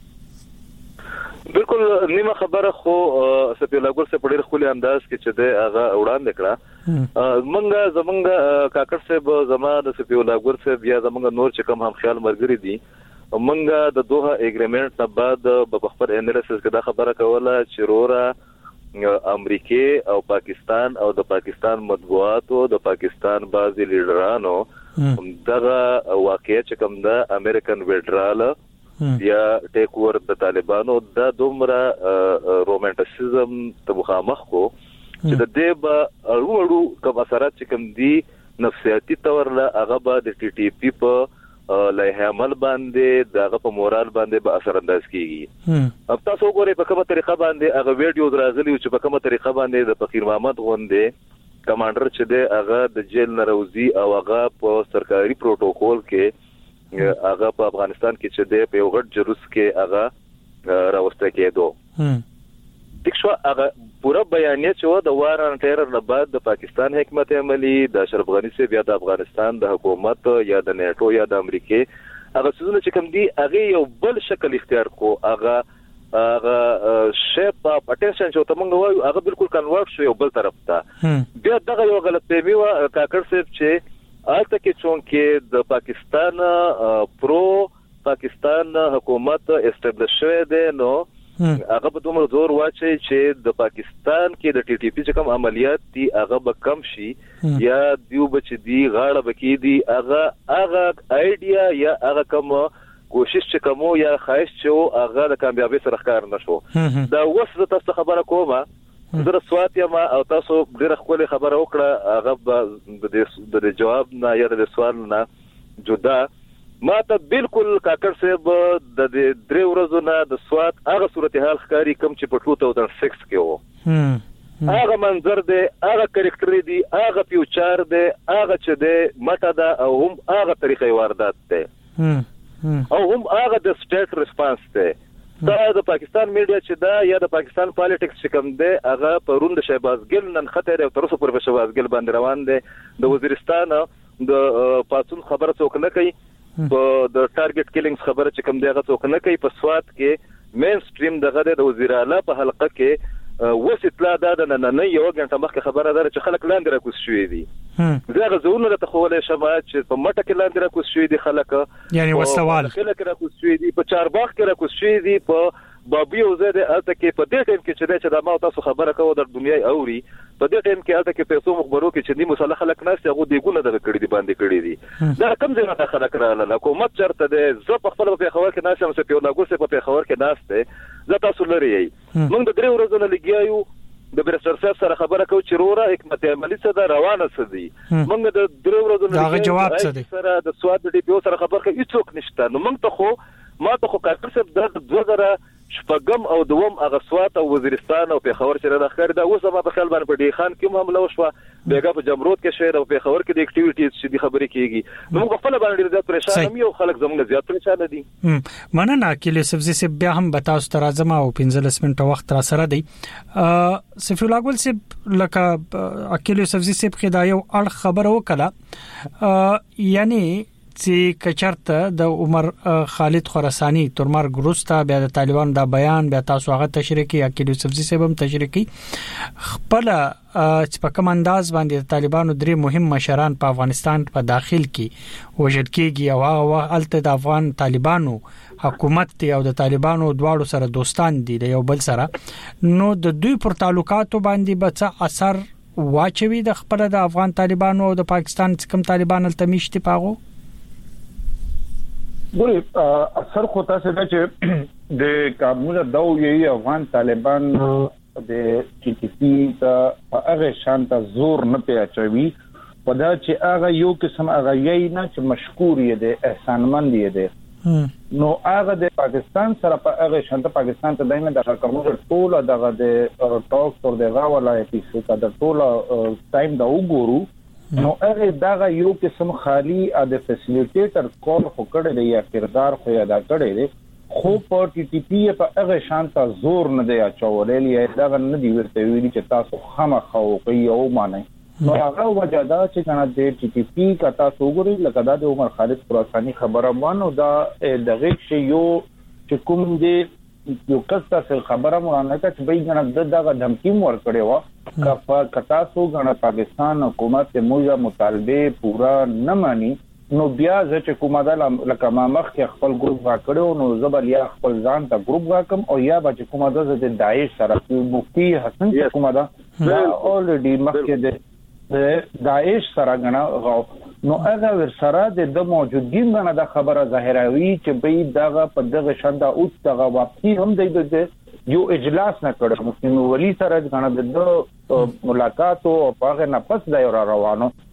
بالکل نیمه خبره خو سپی لاګور سے پډیر خولي انداز کې چې د هغه وړاندې کړه منګه زمونږ کاکړ صاحب زماده سپی لاګور سے بیا زمونږ نور چې کوم هم خیال مرګري دي منګه د دوه اګریمنت نه بعد په خبر انالیسس کې دا خبره کوله چې رورا امریکای او پاکستان او د پاکستان مطبوعات او د پاکستان بعضي لیډرانو دغه واقعي چې کوم د امریکن ویډرال یا ټیک اوور د طالبانو د دومره رومانټیسزم ته مخامخ کو چې د دې به اړو اړو کوم اثرات چې کوم دي نفسیاتي تور له هغه به د ټي ټي پی په لایحه عمل باندې دغه په مورال باندې به اثر انداز کیږي. اب تاسو وګورئ په کومه طریقه باندې هغه ویډیوز راغلي چې په کومه طریقه باندې د فقیر محمد غوندې کمانډر چې دی هغه د جیل نه راوځي او هغه په سرکاري پروتوکول کې هغه په افغانستان کې چې دی په یو غټ جلوس کې هغه راوسته کېدو. دښه هغه پورا بیانیه چې د وار ان ټیرر نه بعد د پاکستان حکومت عملی د اشرف غنی سے بیا د افغانستان د حکومت یا د نیټو یا د امریکای هغه څه چې کوم دی هغه یو بل شکل اختیار کو هغه هغه شیپ اپ اټینشن چې تمنګ وایو هغه بالکل کنورټ شو یو بل طرف ته. بیا دغه یو غلط فهمي و کاکړ صاحب چې آلته کې چونکې د پاکستان پرو پاکستان حکومت استابلیش شوی دی نو هغه به دومره زور واچي چې د پاکستان کې د ټي ټي پی چې کوم عملیات دي هغه به کم شي یا دیو بچ دي غاړه بکی دي هغه هغه ایډیا یا هغه کوم کوشش چې کوم یا خواهش چې هغه د کامیابی سره ښکار نشو. دا وسه تاسو خبره کومه زه سوات یم او تاسو ډیره خپل خبره وکړه هغه د جواب نه یا د سوال نه جدا ما ته بالکل کاکړ صاحب د درې ورځو نه د سوات هغه صورتحال ښکاری کم چې په دوه هزار شپږ کې وو. هغه منظر دی هغه کریکټر دی هغه فیوچر دی هغه چې دی مټه ده او هم هغه طریقې واردات دی او هم هغه د سټیټ ریسپانس دی. دا د پاکستان میډیا چې دا یا د پاکستان پالیټکس چې کوم دی هغه پروند شهباز ګل نن خطر او تر اوسه پورې شهباز ګل باندې روان دی. د وزیرستان د پاتون خبره څوک نه کوي په د ټارګټ کیلینګز خبره چې کوم دی هغه څوک نه کوي. په سوات کې مین سټریم دغه د وزیر اعلی په حلقه کې وس اطلاع ده نه نه یو غنټه مخکې خبره ده چې خلک لاندې راکوس شوې دي. زه غوونه ته خولې شمه چې په مټه کې لاندې راکوس شوې دي خلک یعنی وسوال خلک راکوس شوې دي په چارباغ کې راکوس شوې دي په بابي او زه د الته کې په دې ټیم کې چې دا ما تاسو خبره کوو د دنیا اوري په دې ټیم کې الته کې پیسو مخبرو کې چې دې مصالح خلک ناس هغه دیګونه دغه کړی دي باندې کړی دي. دا کم ځای نه خلک رااله حکومت چرته ده زه په خپل په خبر کې ناس هم څه په لاګو څه په خبر کې ناس ته زه تاسو لري موږ د درې ورځې نه لګیایو د برسر صاحب سره خبره کوي چې رورا حکمت عملی څه ده روانه څه دي. موږ د درې ورځې نه دا جواب څه دی سره د سواد د ډي پی او سره خبر کوي هیڅوک نشته. نو موږ ته خو ما ته خو کاکړ صاحب د دوه زره شپږم او دوم هغه سوات او وزیرستان او پیښور چې راخر دا اوس ما په خیال باندې په ډی خان کې هم حمله وشوه بیګا په جمرود کې شهر او پیښور کې د اکټیویټیز چې د خبرې کیږي نو په خپل باندې زیات پریشان هم یو خلک زموږ زیات پریشان دي. مننه کله سبزی سه بیا هم بتاو ترازم او پنځلس منټه وخت را سره دی. سفی الله ګل سه لکه اکیلو سبزی سه په دا یو اړ خبر وکړه یعنی چې کچرته د عمر خالد خراسانی ترمر ګروستا بیا د طالبان دا بیان بیا تاسو هغه تشریح کی اکیلو سبزی سه هم تشریح کی خپل چې په کوم انداز باندې د طالبانو درې مهم مشران په افغانستان په داخل کې وجد کیږي او هغه الته د افغان طالبانو حکومت دی او د طالبانو دواړو سره دوستان دي د یو بل سره نو د دوی پر تعلقاتو باندې به څه اثر واچوي د خپل د افغان طالبانو او د پاکستان کوم طالبان التمیشتي پاغو ګوري اثر خو تاسو ته چې د کابل د یوې افغان طالبان د ټي ټي پی ته هغه شانته زور نه پیاچوي په دا چې هغه یو قسم هغه یې نه چې مشکور یې د احسانمند یې ده نو هغه د پاکستان سره په هغه شانته پاکستان ته دایمه د کومو ټول دغه د ټاک تر دغه ولایتي څخه د ټول ټایم دا وګورو نو هغه دغه یو قسم خالی د فیسیلیټیټر کول خو کړی دی یا کردار خو ادا کړی دی خو په ټي ټي پی په هغه شانته زور نه دی اچولې یا دغه نه دی ورته ویلي چې تاسو خامخا کوي او معنی نو هغه وجه دا چې کنه د ټي ټي پی کا تاسو وګورئ لکه دا د عمر خالد خراسانی خبره وانه دا دغه شی یو چې کوم دی یو کستا سره خبره مورانه چې به ګنه دغه دمکی مور کړي وا کفا کتا سو غنا پاکستان حکومت موجه مطالبه پورا نه مانی نو بیا چې کومه ده لکه ما مخ کې خپل ګروپ را کړو نو زبر یا خپل ځان ته ګروپ راکم او یا به کومه ده د داعش سره مفتی حسن کومه ده دا اولریډي مخ کې د داعش سره غنا نو هغه ور سره د موجودګي غنا د خبره ظاهروي چې به دغه په دغه شنده او دغه واپسی هم د یو اجلاس نه کړو مفتی ولی سره غنا د ملاقات او هغه نه پس دا روانو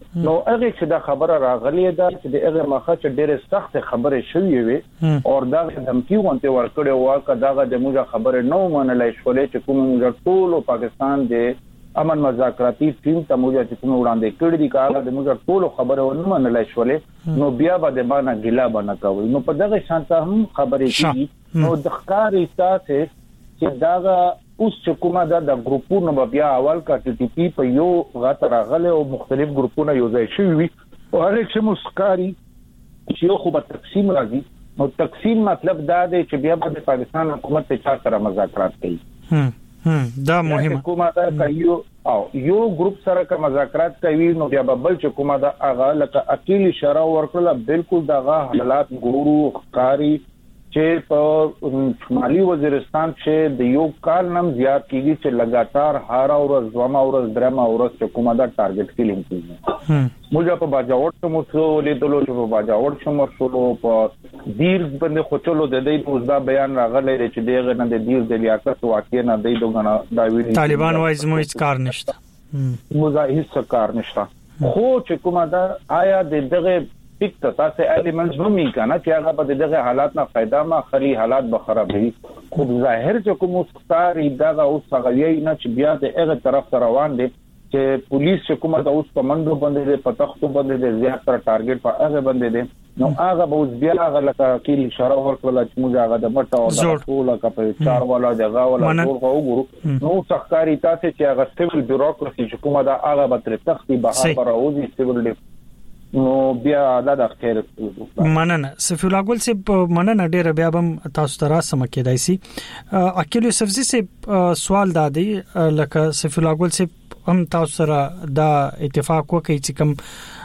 نو هغه چې دا خبره راغلی ده چې د هغه مخه چې ډېر سخت خبره شوې وي او دا دمکی وانته ورکړې واکه دا د موږ خبره نو منلای شولې چې کوم موږ ټول پاکستان د امن مذاکراتي ټیم ته موږ چې کوم وړاندې کړی دي کار د موږ ټول خبره ونه منلای شولې نو بیا به د باندې ګیلا بنه کوي نو په دغه شانته هم خبرې کیږي نو د ښکاری تاسو چې دا اوس چې کومه دا د ګروپونو بیا اول کا ټي ټي پی په یو غاټه راغله او مختلف ګروپونه یو ځای شوي او هر څه مسکاري چې یو خو په تقسیم راځي نو تقسیم مطلب دا دی چې بیا د پاکستان حکومت ته چا سره مذاکرات کوي هم هم دا مهمه کومه دا کوي او یو ګروپ سره که مذاکرات کوي نو بیا بل چې کومه دا اغه لکه اکیل اشاره ورکړه بالکل دغه حالات ګورو ښکاری چې په شمالي وزیرستان چې د یو کال نم زیات کیږي چې لګاتار هار او ورځ دوما ورځ درما ورځ چې کومه دا ټارګټ کیلینګ کیږي موږ په باجاوټ ته مو څو لیدلو چې په باجاوټ شمو شلو په دیر باندې خوچلو د دې اوس دا بیان راغلی چې دغه نه د دیر د لیاقت واقع نه دی دغه دا ویل طالبان وایي زموږ هیڅ کار نشته موږ هیڅ کار نشته خو چې کومه دا آیا د دغه ټیک ته تاسو الیمنټس هم کنه چې هغه په دغه حالات نه फायदा ما خري حالات به خرابوي خو ظاهر چې کوم ستاري دغه اوس غوي نه چې بیا د هغه طرف روان دي چې پولیس چې کومه د اوس کمانډو باندې په تختو باندې زیات تر ټارګټ په هغه باندې دي نو هغه به اوس بیا هغه لکه کلی اشاره ورکړل چې موږ هغه د مټه او د ټول کپه چار والا دغه والا ټول وګورو نو څخکاری تاسو چې هغه سیول بیوروکراسي چې کومه د هغه به تر تختی به هغه راوځي سیول نو بیا دا د خیر مننه سفیر الله ګل صاحب مننه ډیر بیا هم تاسو ته را سم کېدای شي اکیل یوسفزي صاحب سوال دادی لکه سفیر الله ګل صاحب هم تاسو سره دا اتفاق وکړي چې کوم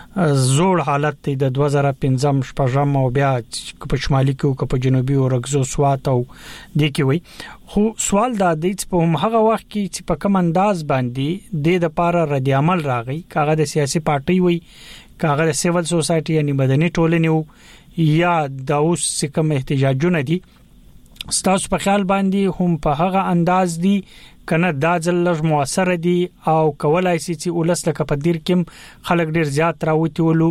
زوړ حالت دی د دوه زره پنځم شپږم او بیا په شمالي کې او په جنوبي او رګزو سوات او د کې وي خو سوال دا دی چې په هغه وخت کې چې په کوم انداز باندې د لپاره رد عمل راغی کاغه د سیاسي پارټي وي کاغه د سیول سوسايټي یعنی مدني ټولنې یا د اوس کوم احتجاجونه دي ستاسو په خیال باندې هم په هغه انداز دي کنه دا ځل موثر دي او کولای شي چې ولس لکه په دیر کې خلک ډیر زیات راوتی ولو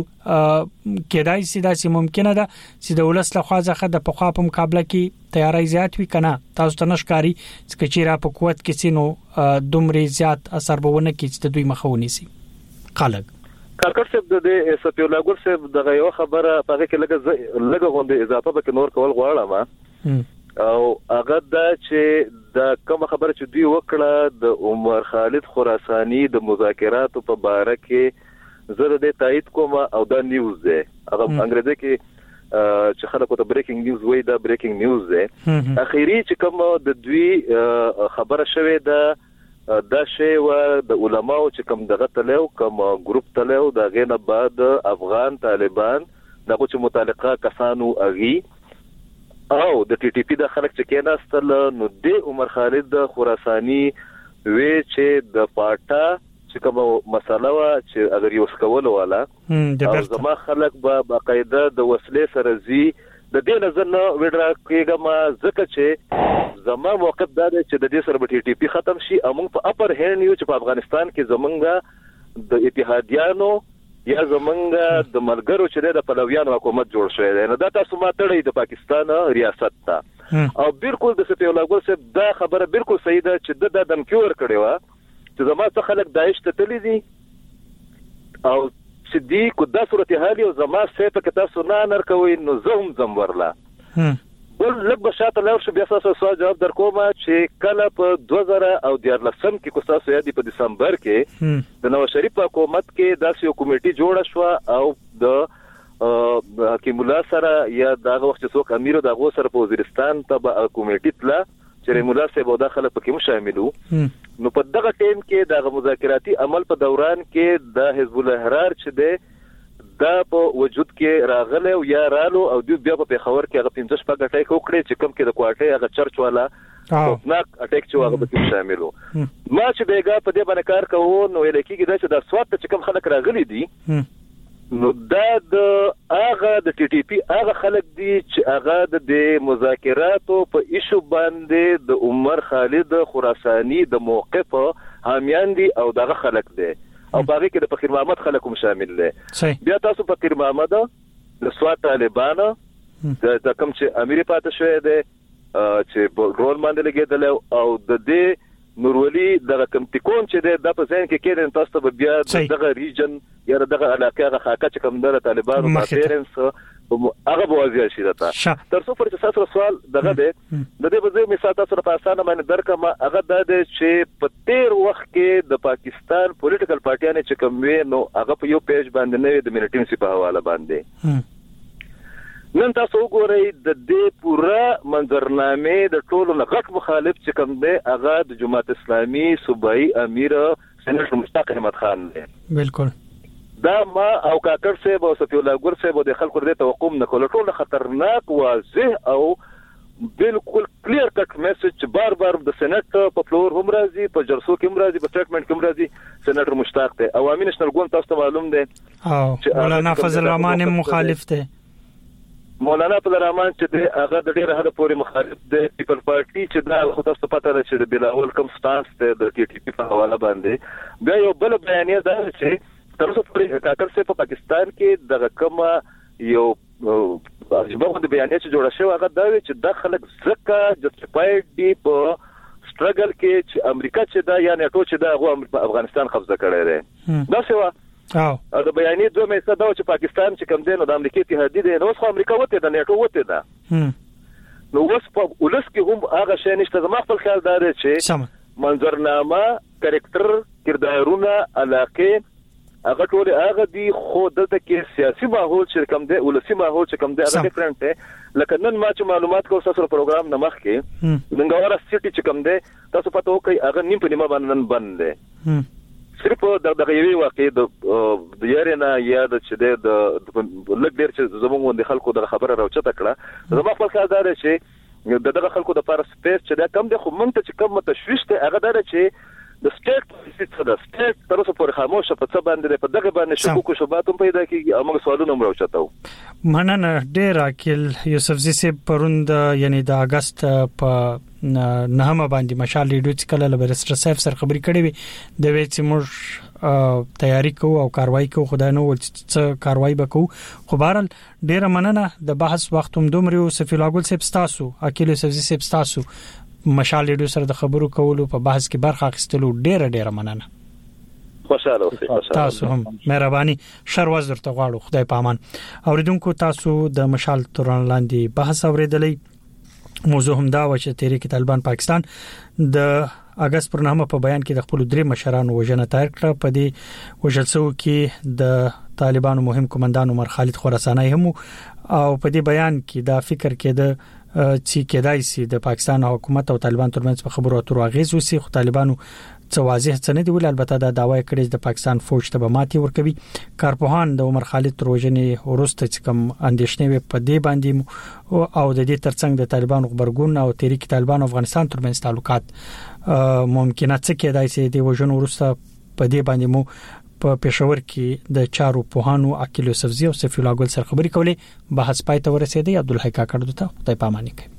کېدای شي دا چې ممکنه ده چې د ولس له خواځه د پخوا په مقابله کې تیاری زیات وي کنه تاسو ته نشکاري چې چیرې په قوت کې سينو دومره زیات اثر بونه کې چې دوی مخاوني سي خلک کاکړ صاحب د سفیر الله ګل صاحب دغه یو خبره په کې لګه لګه غونډه اضافه به نور کول غواړم او هغه دا چې د کوم خبره چې دوی وکړه د عمر خالد خراساني د مذاکراتو په باره کې زه د تایید کوم او دا نیوز ده هغه انګریزي کې چې خلکو ته بریکینګ نیوز وایي دا بریکینګ نیوز ده اخیری چې کوم د دوی خبره شوه ده دا شی و د علماو چې کوم دغه تلو کوم ګروپ تلو د غینه بعد افغان طالبان دغه چې متعلقه کسانو اغي او د ټي ټي پی د خلک چې کېناستل نو د عمر خالد خراساني وی چې د پاټا چې کوم مسله وا چې اگر یو سکول والا او زما خلک به باقاعده د وسلې سره زی د دې نظر نه وډرا کېګما ځکه چې زما موقف دا دی چې د دې سره به ټي ټي پی ختم شي امون په اپر هند یو چې په افغانستان کې زمونږه د اتحادیانو یا زمونږه د ملګرو چې د پلویانو حکومت جوړ شوی دی نو دا تاسو ما تړي د پاکستان ریاست ته او بالکل د سفیر الله ګل صاحب دا خبره بالکل صحیح ده چې د دمکی ور کړی و چې زما څخه خلک داعش ته تللی دي او چې دی کو دا صورتحال او زما سیفه کې تاسو نه نر کوي نو زوم زم ورلا بل لږ بشاته لور شو بیا تاسو سوال جواب درکوم چې کله په دوه زره او دیارلسم کې کو تاسو یادي په دسمبر کې د نواز شریف حکومت کې داسې یو کمیټي جوړه شو او د حکیم الله سره یا دغه وخت څوک امیر دغه سره په وزیرستان ته به کمیټي تله چې مولا صاحب او داخله پکې مو شاملو نو په دغه ټیم کې د مذاکراتي عمل په دوران کې د حزب الله احرار چې ده دا په وجود کې راغله او یا رالو او دوی بیا په خبر کې هغه پنځه شپږ اٹیک وکړي چې کم کې د کوارټي هغه چرچ والا ناک اٹیک چې هغه پکې شاملو ما چې بیګا په دې باندې کار کوو نو لکه دا چې د سوات چې کم خلک راغلي دي نو دا د هغه د ټي ټي پی هغه خلک دي چې هغه د مذاکراتو په ایشو باندې د عمر خالد خراساني د موقف حامیان دي او دغه خلک دي او باغی کې د فقیر محمد خلک هم شامل دي. بیا تاسو فقیر محمد د سوات طالبان د کوم چې امیر پاتې شوی دی چې رول باندې لګیدل او د دې نورولي دغه کم تکون چې د په ځین کې کېدل تاسو به بیا دغه ریجن یا دغه علاقه هغه خاکه چې کوم د طالبانو د پیرنس هغه بوازي شي دتا تر څو پر تاسو سوال دغه دی د دې په ځای مثال تاسو په اسانه باندې درکمه هغه د چې په تیر وخت کې د پاکستان پولیټیکل پارټیانه چې کوم وی نو هغه په یو پیج باندې نه د مینټینسي په حواله باندې نن تاسو وګورئ د دې پوره منظرنامه د ټولو نغټ مخالف چې کوم دی هغه د جماعت اسلامي صوبایي امیر سېنټر مشتاق احمد خان دی. بالکل دا ما او کاکر صاحب او صفی الله ګور صاحب د خلکو د توقع نه کول ټول خطرناک واضح او بالکل کلیر کټ میسج بار بار د سېنات په فلور هم راځي په جلسو کې هم راځي په سټیټمنټ کې هم راځي سېنټر مشتاق دی. عوامي نشنل ګوند تاسو ته معلوم دی او مولانا فضل الرحمن مخالف دی. مولانا فضل الرحمن چې هغه د ډیره حد پورې مخالف دی. پیپل پارټي چې دا خو تاسو پته ده چې د بلاول کوم سټانس دی د ټي ټي پی په حواله باندې بیا یو بل بیانیه ده چې تر اوسه پورې کاکر څه په پاکستان کې دغه کوم یو ځبغه د بیانیه چې جوړه شوی هغه دا چې د خلک زکه جسټیفاید دی په سټرګل کې چې امریکا چې دا یا نیټو چې دا غو افغانستان قبضه کړی دی. دا څه او د بیانیه دوه مې څه دا چې پاکستان چې کوم دی نو د امریکا اتحادیه دی نو خو امریکا وته د نیټو وته ده نو اوس په ولس کې هم هغه شی نشته. زما خپل خیال دا دی چې منظرنامه کریکټر کردارونه علاقه هغه ټول هغه دی خو دلته کې سیاسي ماحول چې کوم دی ولسی ماحول چې کوم دی هغه ډیفرنٹ دی. لکه نن ما چې معلومات کوم تاسو پروګرام نه مخ کې دنګوره سټي چې کوم دی تاسو پته وکي هغه نیم په نیمه باندې بند دی. صرف د دغه یوې واقع د د یارنا یا د چې د لګ ډیر چې زموږ د خلکو د خبره راوچته کړه زما خپل خیال دا دی چې د دغه خلکو د پاره سپیس چې دا کم دی خو مونږ ته چې کوم تشويش ته هغه دا چې د سټیټ پالیسي څخه د سټیټ تر اوسه پورې خاموش په څه باندې په دغه باندې شکوک او شبهات هم پیدا کیږي او موږ سوالونه هم راوچتاو. مننه ډیر اکل یوسفزي سي پروند یعنی د اگست په نهمه باندې مشال لیډو چې کله لبرستر صاحب سره خبرې کړې وي د وې چې موږ تیاری کوو او کاروایی کوو خدای نو څه کاروایی وکړو خو بهرال ډیر مننه د بحث وخت هم دومره صفی الله ګل صاحب تاسو اکل یوسفزي صاحب تاسو مشال لیډو سره د خبرو کولو په بحث کې برخه اخیستلو ډیره ډیره مننه. خوشاله اوسئ. تاسو هم مهرباني شروز درته غواړو خدای پامان. اوریدونکو تاسو د مشال تورن لاندې بحث اوریدلې موضوع هم دا و چې تحریک طالبان پاکستان د اگست پر نامه په بیان کې د خپل درې مشرانو وژنه تایید کړه. په دې وژلسو کې د طالبانو مهم کمانډان عمر خالد خراساني هم او په دې بیان کې دا فکر کې د چې کېدای شي د پاکستان حکومت او طالبان ترمنځ په خبرو اترو اغیز وسی خو طالبانو څه واضح څه نه دی ول البته دا داوای کړی چې د پاکستان فوج ته به ماتي ورکوي. کارپوهان د عمر خالد تروجنې ورسته چې کوم اندیشنې په دې باندې او د دې ترڅنګ د طالبانو خبرګون او تحریک طالبان افغانستان ترمنځ تعلقات ممکنه څه کېدای شي د وژنو ورسته په دې باندې مو په پېښور کې د چارو پوهانو عقیل یوسفزي او صفی الله ګل سره خبرې کولې. بحث پای ته ورسېدی. عبدالحی کاکړ دته خدای پاماني کوي.